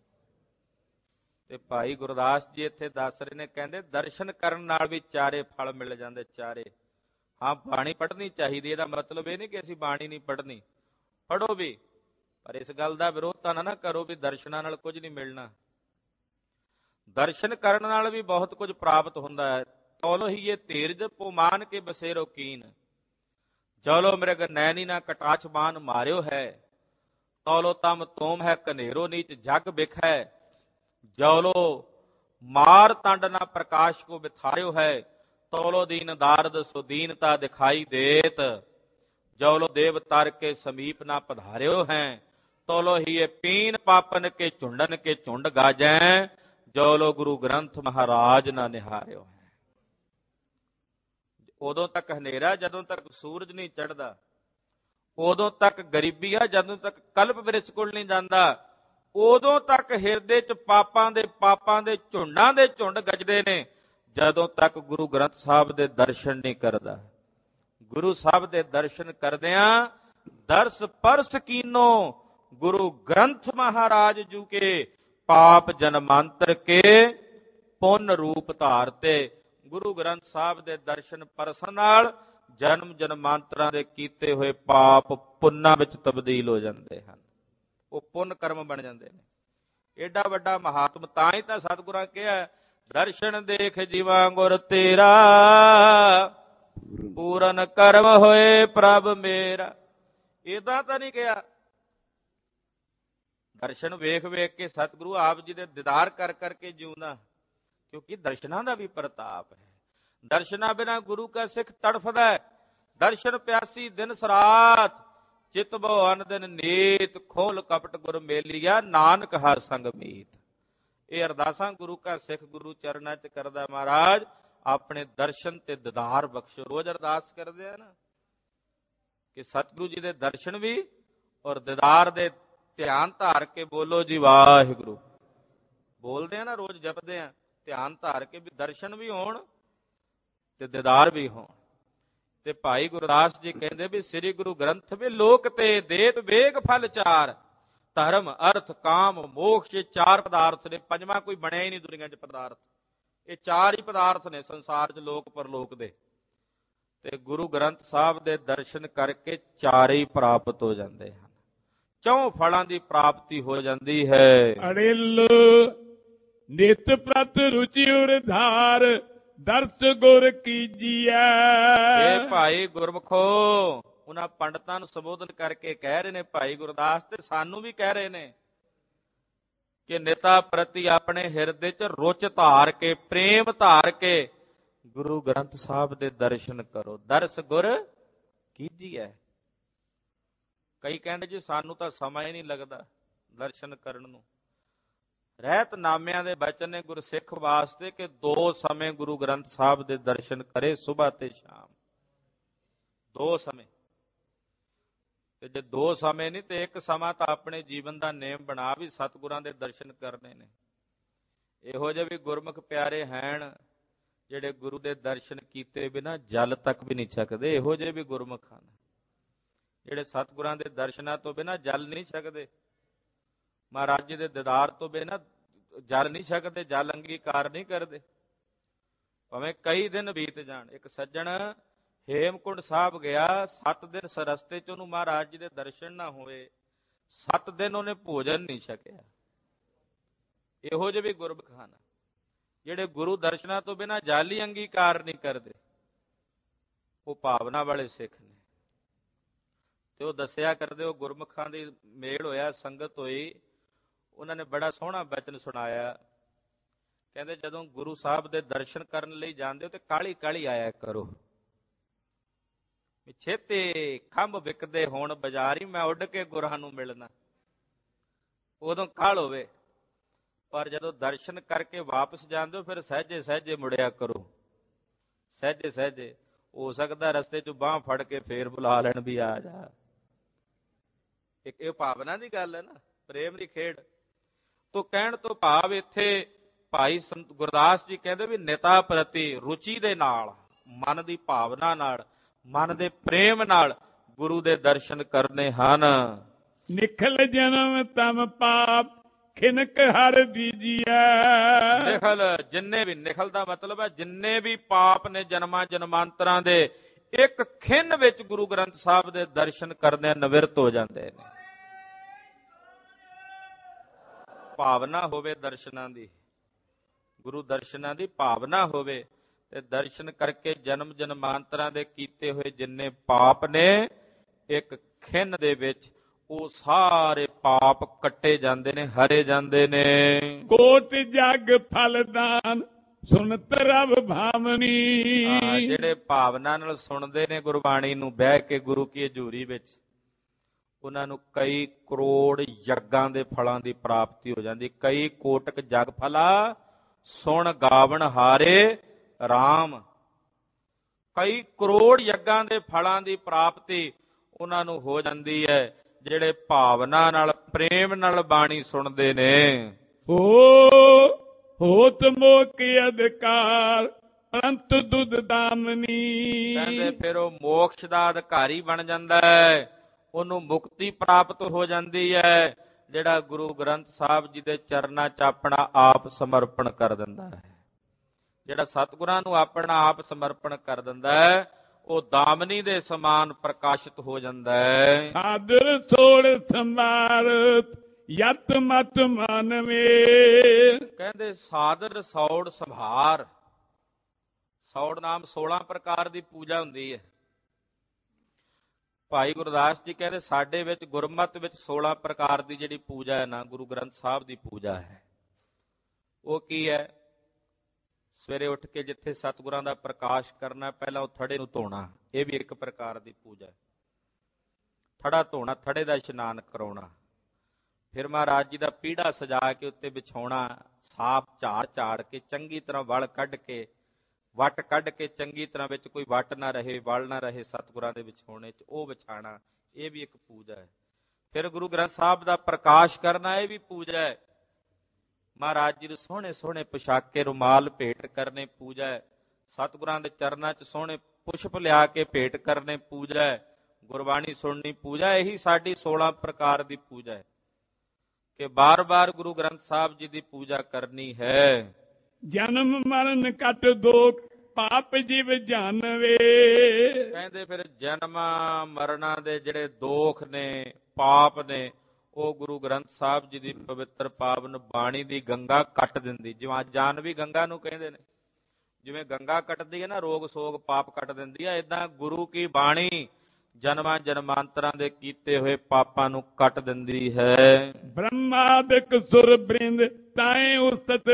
ਤੇ ਭਾਈ ਗੁਰਦਾਸ ਜੀ ਇੱਥੇ ਦੱਸ ਰਹੇ ਨੇ, ਕਹਿੰਦੇ ਦਰਸ਼ਨ ਕਰਨ ਨਾਲ ਵੀ ਚਾਰੇ ਫਲ ਮਿਲ ਜਾਂਦੇ। ਚਾਰੇ, ਹਾਂ ਬਾਣੀ ਪੜ੍ਹਨੀ ਚਾਹੀਦੀ, ਇਹਦਾ ਮਤਲਬ ਇਹ ਨਹੀਂ ਕਿ ਅਸੀਂ ਬਾਣੀ ਨਹੀਂ ਪੜ੍ਹਨੀ, ਪੜ੍ਹੋ ਵੀ, ਪਰ ਇਸ ਗੱਲ ਦਾ ਵਿਰੋਧ ਤਾਂ ਨਾ ਕਰੋ ਵੀ ਦਰਸ਼ਨਾਂ ਨਾਲ ਕੁਝ ਨਹੀਂ ਮਿਲਣਾ। ਦਰਸ਼ਨ ਕਰਨ ਨਾਲ ਵੀ ਬਹੁਤ ਕੁਝ ਪ੍ਰਾਪਤ ਹੁੰਦਾ ਹੈ। ਤੌਲੋ ਹੀ ਇਹ ਧੀਰਜ ਪੁਮਾਨ ਕੇ ਬਸੇਰੋ ਕੀਨ, ਜੌਲੋ ਮਿਰਗ ਨੈਣੀ ਨਾ ਕਟਾਛ ਬਾਨ ਮਾਰਿਓ ਹੈ, ਤੌਲੋ ਤਮ ਤੋਮ ਹੈ ਕਨੇਰੋ ਨੀਚ ਜਗ ਬਿਖ ਹੈ, ਜੌਲੋ ਮਾਰ ਤੰਡ ਨਾ ਪ੍ਰਕਾਸ਼ ਕੋ ਬਿਥਾਰਿਓ ਹੈ, ਤੌਲੋ ਦੀਨ ਦਾਰਦ ਸੋ ਦੀਨਤਾ ਦਿਖਾਈ ਦੇਤ, ਜੌਲੋ ਦੇਵ ਤਰ ਕੇ ਸਮੀਪ ਨਾ ਪਧਾਰਿਓ ਹੈ, ਤੌਲੋ ਹੀ ਇਹ ਪੀਨ ਪਾਪਨ ਕੇ ਝੁੰਡਨ ਕੇ ਝੁੰਡ ਗਾਜੈ, ਜੌਲੋ ਗੁਰੂ ਗ੍ਰੰਥ ਮਹਾਰਾਜ ਨਾ ਨਿਹਾਰਿਓ ਹੈ। ਉਦੋਂ ਤੱਕ ਹਨੇਰਾ ਜਦੋਂ ਤੱਕ ਸੂਰਜ ਨਹੀਂ ਚੜ੍ਹਦਾ, ਉਦੋਂ ਤੱਕ ਗਰੀਬੀ ਆ ਜਦੋਂ ਤੱਕ ਕਲਪ ਬਿਰਛ ਕੋਲ ਨਹੀਂ ਜਾਂਦਾ, ਉਦੋਂ ਤੱਕ ਹਿਰਦੇ 'ਚ ਪਾਪਾਂ ਦੇ ਪਾਪਾਂ ਦੇ ਝੁੰਡਾਂ ਦੇ ਝੁੰਡ ਗੱਜਦੇ ਨੇ, ਜਦੋਂ ਤੱਕ ਗੁਰੂ ਗ੍ਰੰਥ ਸਾਹਿਬ ਦੇ ਦਰਸ਼ਨ ਨਹੀਂ ਕਰਦਾ। ਗੁਰੂ ਸਾਹਿਬ ਦੇ ਦਰਸ਼ਨ ਕਰਦਿਆਂ ਦਰਸ ਪਰਸ ਕੀਨੋ ਗੁਰੂ ਗ੍ਰੰਥ ਮਹਾਰਾਜ ਜੂ ਕੇ, ਪਾਪ ਜਨਮਾਂਤਰ ਕੇ ਪੁੰਨ ਰੂਪ ਧਾਰਤੇ। ਗੁਰੂ ਗ੍ਰੰਥ ਸਾਹਿਬ ਦੇ ਦਰਸ਼ਨ ਪਰਸਨ ਨਾਲ ਜਨਮ ਜਨਮਾਂਤਰਾਂ ਦੇ ਕੀਤੇ ਹੋਏ ਪਾਪ ਪੁੰਨਾਂ ਵਿੱਚ ਤਬਦੀਲ ਹੋ ਜਾਂਦੇ ਹਨ, ਉਹ ਪੁੰਨ ਕਰਮ ਬਣ ਜਾਂਦੇ ਨੇ। ਏਡਾ ਵੱਡਾ ਮਹਾਤਮ, ਤਾਂ ਹੀ ਤਾਂ ਸਤਿਗੁਰਾਂ ਕਿਹਾ ਦਰਸ਼ਨ ਦੇਖ ਜੀਵਾ ਗੁਰ ਤੇਰਾ, ਪੂਰਨ ਕਰਮ ਹੋਏ ਪ੍ਰਭ ਮੇਰਾ। ਏਦਾਂ ਤਾਂ ਨਹੀਂ ਕਿਹਾ। ਦਰਸ਼ਨ ਵੇਖ ਵੇਖ ਕੇ ਸਤਿਗੁਰੂ ਆਪ ਜੀ ਦੇ ਦੀਦਾਰ ਕਰ ਕਰਕੇ ਜਿਉਂਦਾ, ਕਿਉਂਕਿ ਦਰਸ਼ਨਾਂ ਦਾ ਵੀ ਪ੍ਰਤਾਪ ਹੈ। ਦਰਸ਼ਨਾਂ ਬਿਨਾਂ ਗੁਰੂ ਕਾ ਸਿੱਖ ਤੜਫਦਾ ਹੈ। ਦਰਸ਼ਨ ਪਿਆਸੀ ਦਿਨ ਸਰਾਤ, ਚਿਤ ਬੋ ਅਨ ਦਿਨ ਨੀਤ, ਖੋਲ ਕਪਟ ਗੁਰ ਮੇਲੀਆ, ਨਾਨਕ ਹਰ ਸੰਗ ਮੀਤ। ਇਹ ਅਰਦਾਸਾਂ ਗੁਰੂ ਕਾ ਸਿੱਖ ਗੁਰੂ ਚਰਨਾਂ 'ਚ ਕਰਦਾ। ਮਹਾਰਾਜ ਆਪਣੇ ਦਰਸ਼ਨ ਤੇ ਦੀਦਾਰ ਬਖਸ਼ੋ। ਰੋਜ਼ ਅਰਦਾਸ ਕਰਦੇ ਆ ਨਾ ਕਿ ਸਤਿਗੁਰੂ ਜੀ ਦੇ ਦਰਸ਼ਨ ਵੀ ਔਰ ਦੀਦਾਰ ਦੇ ਧਿਆਨ ਧਾਰ ਕੇ ਬੋਲੋ ਜੀ ਵਾਹਿਗੁਰੂ। ਬੋਲਦੇ ਆ ਨਾ, ਰੋਜ਼ ਜਪਦੇ ਆ, ਧਿਆਨ ਧਾਰ ਕੇ ਵੀ ਦਰਸ਼ਨ ਵੀ ਹੋਣ ਤੇ ਦੀਦਾਰ ਵੀ ਹੋਣ। ਤੇ ਭਾਈ ਗੁਰਦਾਸ ਜੀ ਕਹਿੰਦੇ ਵੀ ਸ੍ਰੀ ਗੁਰੂ ਗ੍ਰੰਥ ਵੀ ਲੋਕ ਤੇ ਦੇਤ ਵੇਗ ਫਲ ਚਾਰ, ਧਰਮ ਅਰਥ ਕਾਮ ਮੋਕਸ਼, ਇਹ ਚਾਰ ਪਦਾਰਥ ਨੇ। ਪੰਜਵਾਂ ਕੋਈ ਬਣਿਆ ਹੀ ਨਹੀਂ ਦੁਨੀਆ 'ਚ ਪਦਾਰਥ। ਇਹ ਚਾਰ ਹੀ ਪਦਾਰਥ ਨੇ ਸੰਸਾਰ 'ਚ, ਲੋਕ ਪਰਲੋਕ ਦੇ। ਤੇ ਗੁਰੂ ਗ੍ਰੰਥ ਸਾਹਿਬ ਦੇ ਦਰਸ਼ਨ ਕਰਕੇ ਚਾਰੇ ਹੀ ਪ੍ਰਾਪਤ ਹੋ ਜਾਂਦੇ ਹਨ। ਚੌਂ ਫਲਾਂ ਦੀ ਪ੍ਰਾਪਤੀ ਹੋ ਜਾਂਦੀ ਹੈ। ਅੜਿਲ ਨਿਤ ਪ੍ਰਤ ਰੁਚਿ ਉਰਧਾਰ, ਦਰਸ ਗੁਰ ਕੀਜੀਐ। ਇਹ ਭਾਈ ਗੁਰਮਖੋ ਉਹਨਾਂ ਪੰਡਤਾਂ ਨੂੰ ਸੰਬੋਧਨ ਕਰਕੇ ਕਹਿ ਰਹੇ ਨੇ ਭਾਈ ਗੁਰਦਾਸ, ਤੇ ਸਾਨੂੰ ਵੀ ਕਹਿ ਰਹੇ ਨੇ ਕਿ ਨਿਤਾ ਪ੍ਰਤੀ ਆਪਣੇ ਹਿਰਦੇ 'ਚ ਰੁਚ ਧਾਰ ਕੇ, ਪ੍ਰੇਮ ਧਾਰ ਕੇ ਗੁਰੂ ਗ੍ਰੰਥ ਸਾਹਿਬ ਦੇ ਦਰਸ਼ਨ ਕਰੋ। ਦਰਸ ਗੁਰ ਕੀਜੀਐ। ਕਈ ਕਹਿੰਦੇ ਜੀ ਸਾਨੂੰ ਤਾਂ ਸਮਾਂ ਹੀ ਨਹੀਂ ਲੱਗਦਾ ਦਰਸ਼ਨ ਕਰਨ ਨੂੰ। ਰਹਿਤ ਨਾਮਿਆਂ ਦੇ ਬਚਨ ਨੇ ਗੁਰਸਿੱਖ ਵਾਸਤੇ ਕਿ ਦੋ ਸਮੇਂ ਗੁਰੂ ਗ੍ਰੰਥ ਸਾਹਿਬ ਦੇ ਦਰਸ਼ਨ ਕਰੇ, ਸੁਬਹ ਤੇ ਸ਼ਾਮ। ਦੋ ਸਮੇਂ। ਤੇ ਜੇ ਦੋ ਸਮੇਂ ਨਹੀਂ ਤੇ ਇੱਕ ਸਮਾਂ ਤਾਂ ਆਪਣੇ ਜੀਵਨ ਦਾ ਨੇਮ ਬਣਾ ਵੀ ਸਤਿਗੁਰਾਂ ਦੇ ਦਰਸ਼ਨ ਕਰਨੇ ਨੇ। ਇਹੋ ਜਿਹੇ ਵੀ ਗੁਰਮੁਖ ਪਿਆਰੇ ਹਨ ਜਿਹੜੇ ਗੁਰੂ ਦੇ ਦਰਸ਼ਨ ਕੀਤੇ ਬਿਨਾਂ ਜਲ ਤੱਕ ਵੀ ਨਹੀਂ ਛਕਦੇ। ਇਹੋ ਜਿਹੇ ਵੀ ਗੁਰਮੁਖ ਹਨ ਜਿਹੜੇ ਸਤਿਗੁਰਾਂ ਦੇ ਦਰਸ਼ਨਾਂ ਤੋਂ ਬਿਨਾਂ ਜਲ ਨਹੀਂ ਛਕਦੇ। ਮਹਾਰਾਜ ਜੀ ਦੇ ਦੀਦਾਰ ਤੋਂ ਬਿਨਾਂ ਜਲ ਨਹੀਂ ਛਕਦੇ, ਜਲ ਅੰਗੀਕਾਰ ਨਹੀਂ ਕਰਦੇ, ਭਾਵੇਂ ਕਈ ਦਿਨ ਬੀਤ ਜਾਣ। ਇੱਕ ਸੱਜਣ ਹੇਮਕੁੰਡ ਸਾਹਿਬ ਗਿਆ, ਸੱਤ ਦਿਨ ਰਸਤੇ 'ਚ ਉਹਨੂੰ ਮਹਾਰਾਜ ਜੀ ਦੇ ਦਰਸ਼ਨ ਨਾ ਹੋਏ, ਸੱਤ ਦਿਨ ਉਹਨੇ ਭੋਜਨ ਨਹੀਂ ਛਕਿਆ। ਇਹੋ ਜਿਹੇ ਵੀ ਗੁਰਮੁਖ ਹਨ ਜਿਹੜੇ ਗੁਰੂ ਦਰਸ਼ਨਾਂ ਤੋਂ ਬਿਨਾਂ ਜਲ ਹੀ ਅੰਗੀਕਾਰ ਨਹੀਂ ਕਰਦੇ। ਉਹ ਭਾਵਨਾ ਵਾਲੇ ਸਿੱਖ ਨੇ। ਤੇ ਉਹ ਦੱਸਿਆ ਕਰਦੇ, ਉਹ ਗੁਰਮੁਖਾਂ ਦੀ ਮੇਲ ਹੋਇਆ, ਸੰਗਤ ਹੋਈ, ਉਹਨਾਂ ਨੇ ਬੜਾ ਸੋਹਣਾ ਬਚਨ ਸੁਣਾਇਆ। ਕਹਿੰਦੇ ਜਦੋਂ ਗੁਰੂ ਸਾਹਿਬ ਦੇ ਦਰਸ਼ਨ ਕਰਨ ਲਈ ਜਾਂਦੇ ਹੋ ਤੇ ਕਾਹਲੀ ਕਾਹਲੀ ਆਇਆ ਕਰੋ, ਛੇਤੀ ਖੰਭ ਵਿਕਦੇ ਹੋਣ ਬਾਜ਼ਾਰੀ, ਮੈਂ ਉੱਡ ਕੇ ਗੁਰਾਂ ਨੂੰ ਮਿਲਣਾ। ਉਦੋਂ ਕਾਹਲ ਹੋਵੇ, ਪਰ ਜਦੋਂ ਦਰਸ਼ਨ ਕਰਕੇ ਵਾਪਸ ਜਾਂਦੇ ਹੋ ਫਿਰ ਸਹਿਜੇ ਸਹਿਜੇ ਮੁੜਿਆ ਕਰੋ। ਸਹਿਜੇ ਸਹਿਜੇ, ਹੋ ਸਕਦਾ ਰਸਤੇ 'ਚ ਬਾਂਹ ਫੜ ਕੇ ਫੇਰ ਬੁਲਾ ਲੈਣ ਵੀ ਆ ਜਾ। ਇੱਕ ਇਹ ਭਾਵਨਾ ਦੀ ਗੱਲ ਹੈ ਨਾ, ਪ੍ਰੇਮ ਦੀ ਖੇਡ। ਤੋਂ ਕਹਿਣ ਤੋਂ ਭਾਵ ਇੱਥੇ ਭਾਈ ਸੰਤ ਗੁਰਦਾਸ ਜੀ ਕਹਿੰਦੇ ਵੀ ਨਿਤਾ ਪ੍ਰਤੀ ਰੁਚੀ ਦੇ ਨਾਲ, ਮਨ ਦੀ ਭਾਵਨਾ ਨਾਲ, ਮਨ ਦੇ ਪ੍ਰੇਮ ਨਾਲ ਗੁਰੂ ਦੇ ਦਰਸ਼ਨ ਕਰਨੇ ਹਨ। ਨਿਖਲ ਜਨਮ ਤਮ ਪਾਪ ਖਿਨਕ ਹਰ ਦੀਜੀਐ। ਨਿਖਲ ਜਿੰਨੇ ਵੀ, ਨਿਖਲ ਦਾ ਮਤਲਬ ਹੈ ਜਿੰਨੇ ਵੀ ਪਾਪ ਨੇ ਜਨਮਾਂ ਜਨਮਾਂਤਰਾਂ ਦੇ, ਇੱਕ ਖਿੰਨ ਵਿੱਚ ਗੁਰੂ ਗ੍ਰੰਥ ਸਾਹਿਬ ਦੇ ਦਰਸ਼ਨ ਕਰਨੇ ਨਿਵਰਤ ਹੋ ਜਾਂਦੇ ਨੇ। ਭਾਵਨਾ ਹੋਵੇ ਦਰਸ਼ਨਾਂ ਦੀ, ਗੁਰੂ ਦਰਸ਼ਨਾਂ ਦੀ ਭਾਵਨਾ ਹੋਵੇ ਤੇ ਦਰਸ਼ਨ ਕਰਕੇ ਜਨਮ ਜਨਮਾਂਤਰਾਂ ਦੇ ਕੀਤੇ ਹੋਏ ਜਿੰਨੇ ਪਾਪ ਨੇ, ਇੱਕ ਖਿੰਨ ਦੇ ਵਿੱਚ ਉਹ ਸਾਰੇ ਪਾਪ ਕੱਟੇ ਜਾਂਦੇ ਨੇ, ਹਰੇ ਜਾਂਦੇ ਨੇ। ਕੋਟ ਜਗ ਫਲਦਾਨ ਸੁਨਤ ਰਵ ਭਾਵਨੀ। ਜਿਹੜੇ ਭਾਵਨਾ ਨਾਲ ਸੁਣਦੇ ਨੇ ਗੁਰਬਾਣੀ ਨੂੰ ਬਹਿ ਕੇ ਗੁਰੂ ਕੀ ਹਜ਼ੂਰੀ ਵਿੱਚ, ਉਹਨਾਂ ਨੂੰ ਕਈ ਕਰੋੜ ਯੱਗਾਂ ਦੇ ਫਲਾਂ ਦੀ ਪ੍ਰਾਪਤੀ ਹੋ ਜਾਂਦੀ। ਕਈ ਕੋਟਕ ਜਗ ਫਲਾ ਸੁਣ ਗਾਵਣ ਹਾਰੇ ਰਾਮ। ਕਈ ਕਰੋੜ ਯੱਗਾਂ ਦੇ ਫਲਾਂ ਦੀ ਪ੍ਰਾਪਤੀ ਉਹਨਾਂ ਨੂੰ ਹੋ ਜਾਂਦੀ ਹੈ ਜਿਹੜੇ ਭਾਵਨਾ ਨਾਲ, ਪ੍ਰੇਮ ਨਾਲ ਬਾਣੀ ਸੁਣਦੇ ਨੇ। ਹੋ ਹੋਤ ਮੋਕ ਅਧਿਕਾਰ ਅੰਤ ਦੁੱਧ ਦਾਮਨੀ। ਕਹਿੰਦੇ ਫਿਰ ਉਹ ਮੋਕਸ਼ ਦਾ ਅਧਿਕਾਰੀ ਬਣ ਜਾਂਦਾ ਹੈ, ਉਹਨੂੰ ਮੁਕਤੀ ਪ੍ਰਾਪਤ ਹੋ ਜਾਂਦੀ ਹੈ ਜਿਹੜਾ ਗੁਰੂ ਗ੍ਰੰਥ ਸਾਹਿਬ ਜੀ ਦੇ ਚਰਨਾਂ 'ਚ ਆਪਣਾ ਆਪ ਸਮਰਪਣ ਕਰ ਦਿੰਦਾ ਹੈ। ਜਿਹੜਾ ਸਤਿਗੁਰਾਂ ਨੂੰ ਆਪਣਾ ਆਪ ਸਮਰਪਣ ਕਰ ਦਿੰਦਾ ਹੈ ਉਹ ਦਾਮਨੀ ਦੇ ਸਮਾਨ ਪ੍ਰਕਾਸ਼ਿਤ ਹੋ ਜਾਂਦਾ ਹੈ। ਸਾਦਰ ਸੋੜ ਸੰਭਾਰਤ ਯਤ ਮਤ ਮਾਨਵੇ। ਕਹਿੰਦੇ ਸਾਦਰ ਸੌੜ ਸੰਭਾਰ। ਸੌੜ ਨਾਮ ਸੋਲਾਂ ਪ੍ਰਕਾਰ ਦੀ ਪੂਜਾ ਹੁੰਦੀ ਹੈ। ਭਾਈ ਗੁਰਦਾਸ ਜੀ ਕਹਿੰਦੇ ਸਾਡੇ ਵਿੱਚ ਗੁਰਮਤਿ ਵਿੱਚ ਸੋਲਾਂ ਪ੍ਰਕਾਰ ਦੀ ਜਿਹੜੀ ਪੂਜਾ ਹੈ ਨਾ, ਗੁਰੂ ਗ੍ਰੰਥ ਸਾਹਿਬ ਦੀ ਪੂਜਾ ਹੈ। ਉਹ ਕੀ ਹੈ? ਸਵੇਰੇ ਉੱਠ ਕੇ ਜਿੱਥੇ ਸਤਿਗੁਰਾਂ ਦਾ ਪ੍ਰਕਾਸ਼ ਕਰਨਾ, ਪਹਿਲਾਂ ਉਹ ਥੜੇ ਨੂੰ ਧੋਣਾ, ਇਹ ਵੀ ਇੱਕ ਪ੍ਰਕਾਰ ਦੀ ਪੂਜਾ ਹੈ। ਥੜਾ ਧੋਣਾ, ਥੜੇ ਦਾ ਇਸ਼ਨਾਨ ਕਰਾਉਣਾ, ਫਿਰ ਮਹਾਰਾਜ ਜੀ ਦਾ ਪੀੜਾ ਸਜਾ ਕੇ ਉੱਤੇ ਵਿਛਾਉਣਾ, ਸਾਫ਼ ਝਾੜ ਝਾੜ ਕੇ ਚੰਗੀ ਤਰ੍ਹਾਂ ਵਲ ਕੱਢ ਕੇ, ਵੱਟ ਕੱਢ ਕੇ ਚੰਗੀ ਤਰ੍ਹਾਂ, ਵਿੱਚ ਕੋਈ ਵੱਟ ਨਾ ਰਹੇ, ਵਲ ਨਾ ਰਹੇ ਸਤਿਗੁਰਾਂ ਦੇ ਵਿਛਾਉਣੇ 'ਚ, ਉਹ ਵਿਛਾਣਾ, ਇਹ ਵੀ ਇੱਕ ਪੂਜਾ ਹੈ। ਫਿਰ ਗੁਰੂ ਗ੍ਰੰਥ ਸਾਹਿਬ ਦਾ ਪ੍ਰਕਾਸ਼ ਕਰਨਾ, ਇਹ ਵੀ ਪੂਜਾ ਹੈ। ਮਹਾਰਾਜ ਜੀ ਨੂੰ ਸੋਹਣੇ ਸੋਹਣੇ ਪੁਸ਼ਾਕੇ ਰੁਮਾਲ ਭੇਟ ਕਰਨੇ, ਪੂਜਾ ਹੈ। ਸਤਿਗੁਰਾਂ ਦੇ ਚਰਨਾਂ 'ਚ ਸੋਹਣੇ ਪੁਸ਼ਪ ਲਿਆ ਕੇ ਭੇਟ ਕਰਨੇ, ਪੂਜਾ ਹੈ। ਗੁਰਬਾਣੀ ਸੁਣਨੀ, ਪੂਜਾ। ਇਹੀ ਸਾਡੀ ਸੋਲਾਂ ਪ੍ਰਕਾਰ ਦੀ ਪੂਜਾ ਹੈ ਕਿ ਬਾਰ-ਬਾਰ ਗੁਰੂ ਗ੍ਰੰਥ ਸਾਹਿਬ ਜੀ ਦੀ ਪੂਜਾ ਕਰਨੀ ਹੈ। ਜਨਮ ਮਰਨ ਕਟ ਦੋਖ ਪਾਪ ਜੀਵ ਜਾਣਵੇ। ਕਹਿੰਦੇ ਫਿਰ ਜਨਮ ਮਰਨਾਂ ਦੇ ਜਿਹੜੇ ਦੋਖ ਨੇ, ਪਾਪ ਨੇ, ਉਹ ਗੁਰੂ ਗ੍ਰੰਥ ਸਾਹਿਬ ਜੀ ਦੀ ਪਵਿੱਤਰ ਪਾਵਨ ਬਾਣੀ ਦੀ ਗੰਗਾ ਕੱਟ ਦਿੰਦੀ। ਜਿਵੇਂ ਜਾਨਵੀ ਗੰਗਾ ਨੂੰ ਕਹਿੰਦੇ ਨੇ, ਜਿਵੇਂ ਗੰਗਾ ਕੱਟਦੀ ਹੈ ਨਾ, ਰੋਗ ਸੋਗ ਪਾਪ ਕੱਟ ਦਿੰਦੀ ਹੈ, ਏਦਾਂ ਗੁਰੂ ਕੀ ਬਾਣੀ ਜਨਮਾਂ ਜਨਮਾਂਤਰਾਂ ਦੇ ਕੀਤੇ ਹੋਏ ਪਾਪਾਂ ਨੂੰ ਕੱਟ ਦਿੰਦੀ ਹੈ। ਬ੍ਰਹਮਾਦਿਕ ਸੁਰ ਬ੍ਰਿੰਦ ਤਾਏ ਉਸਤ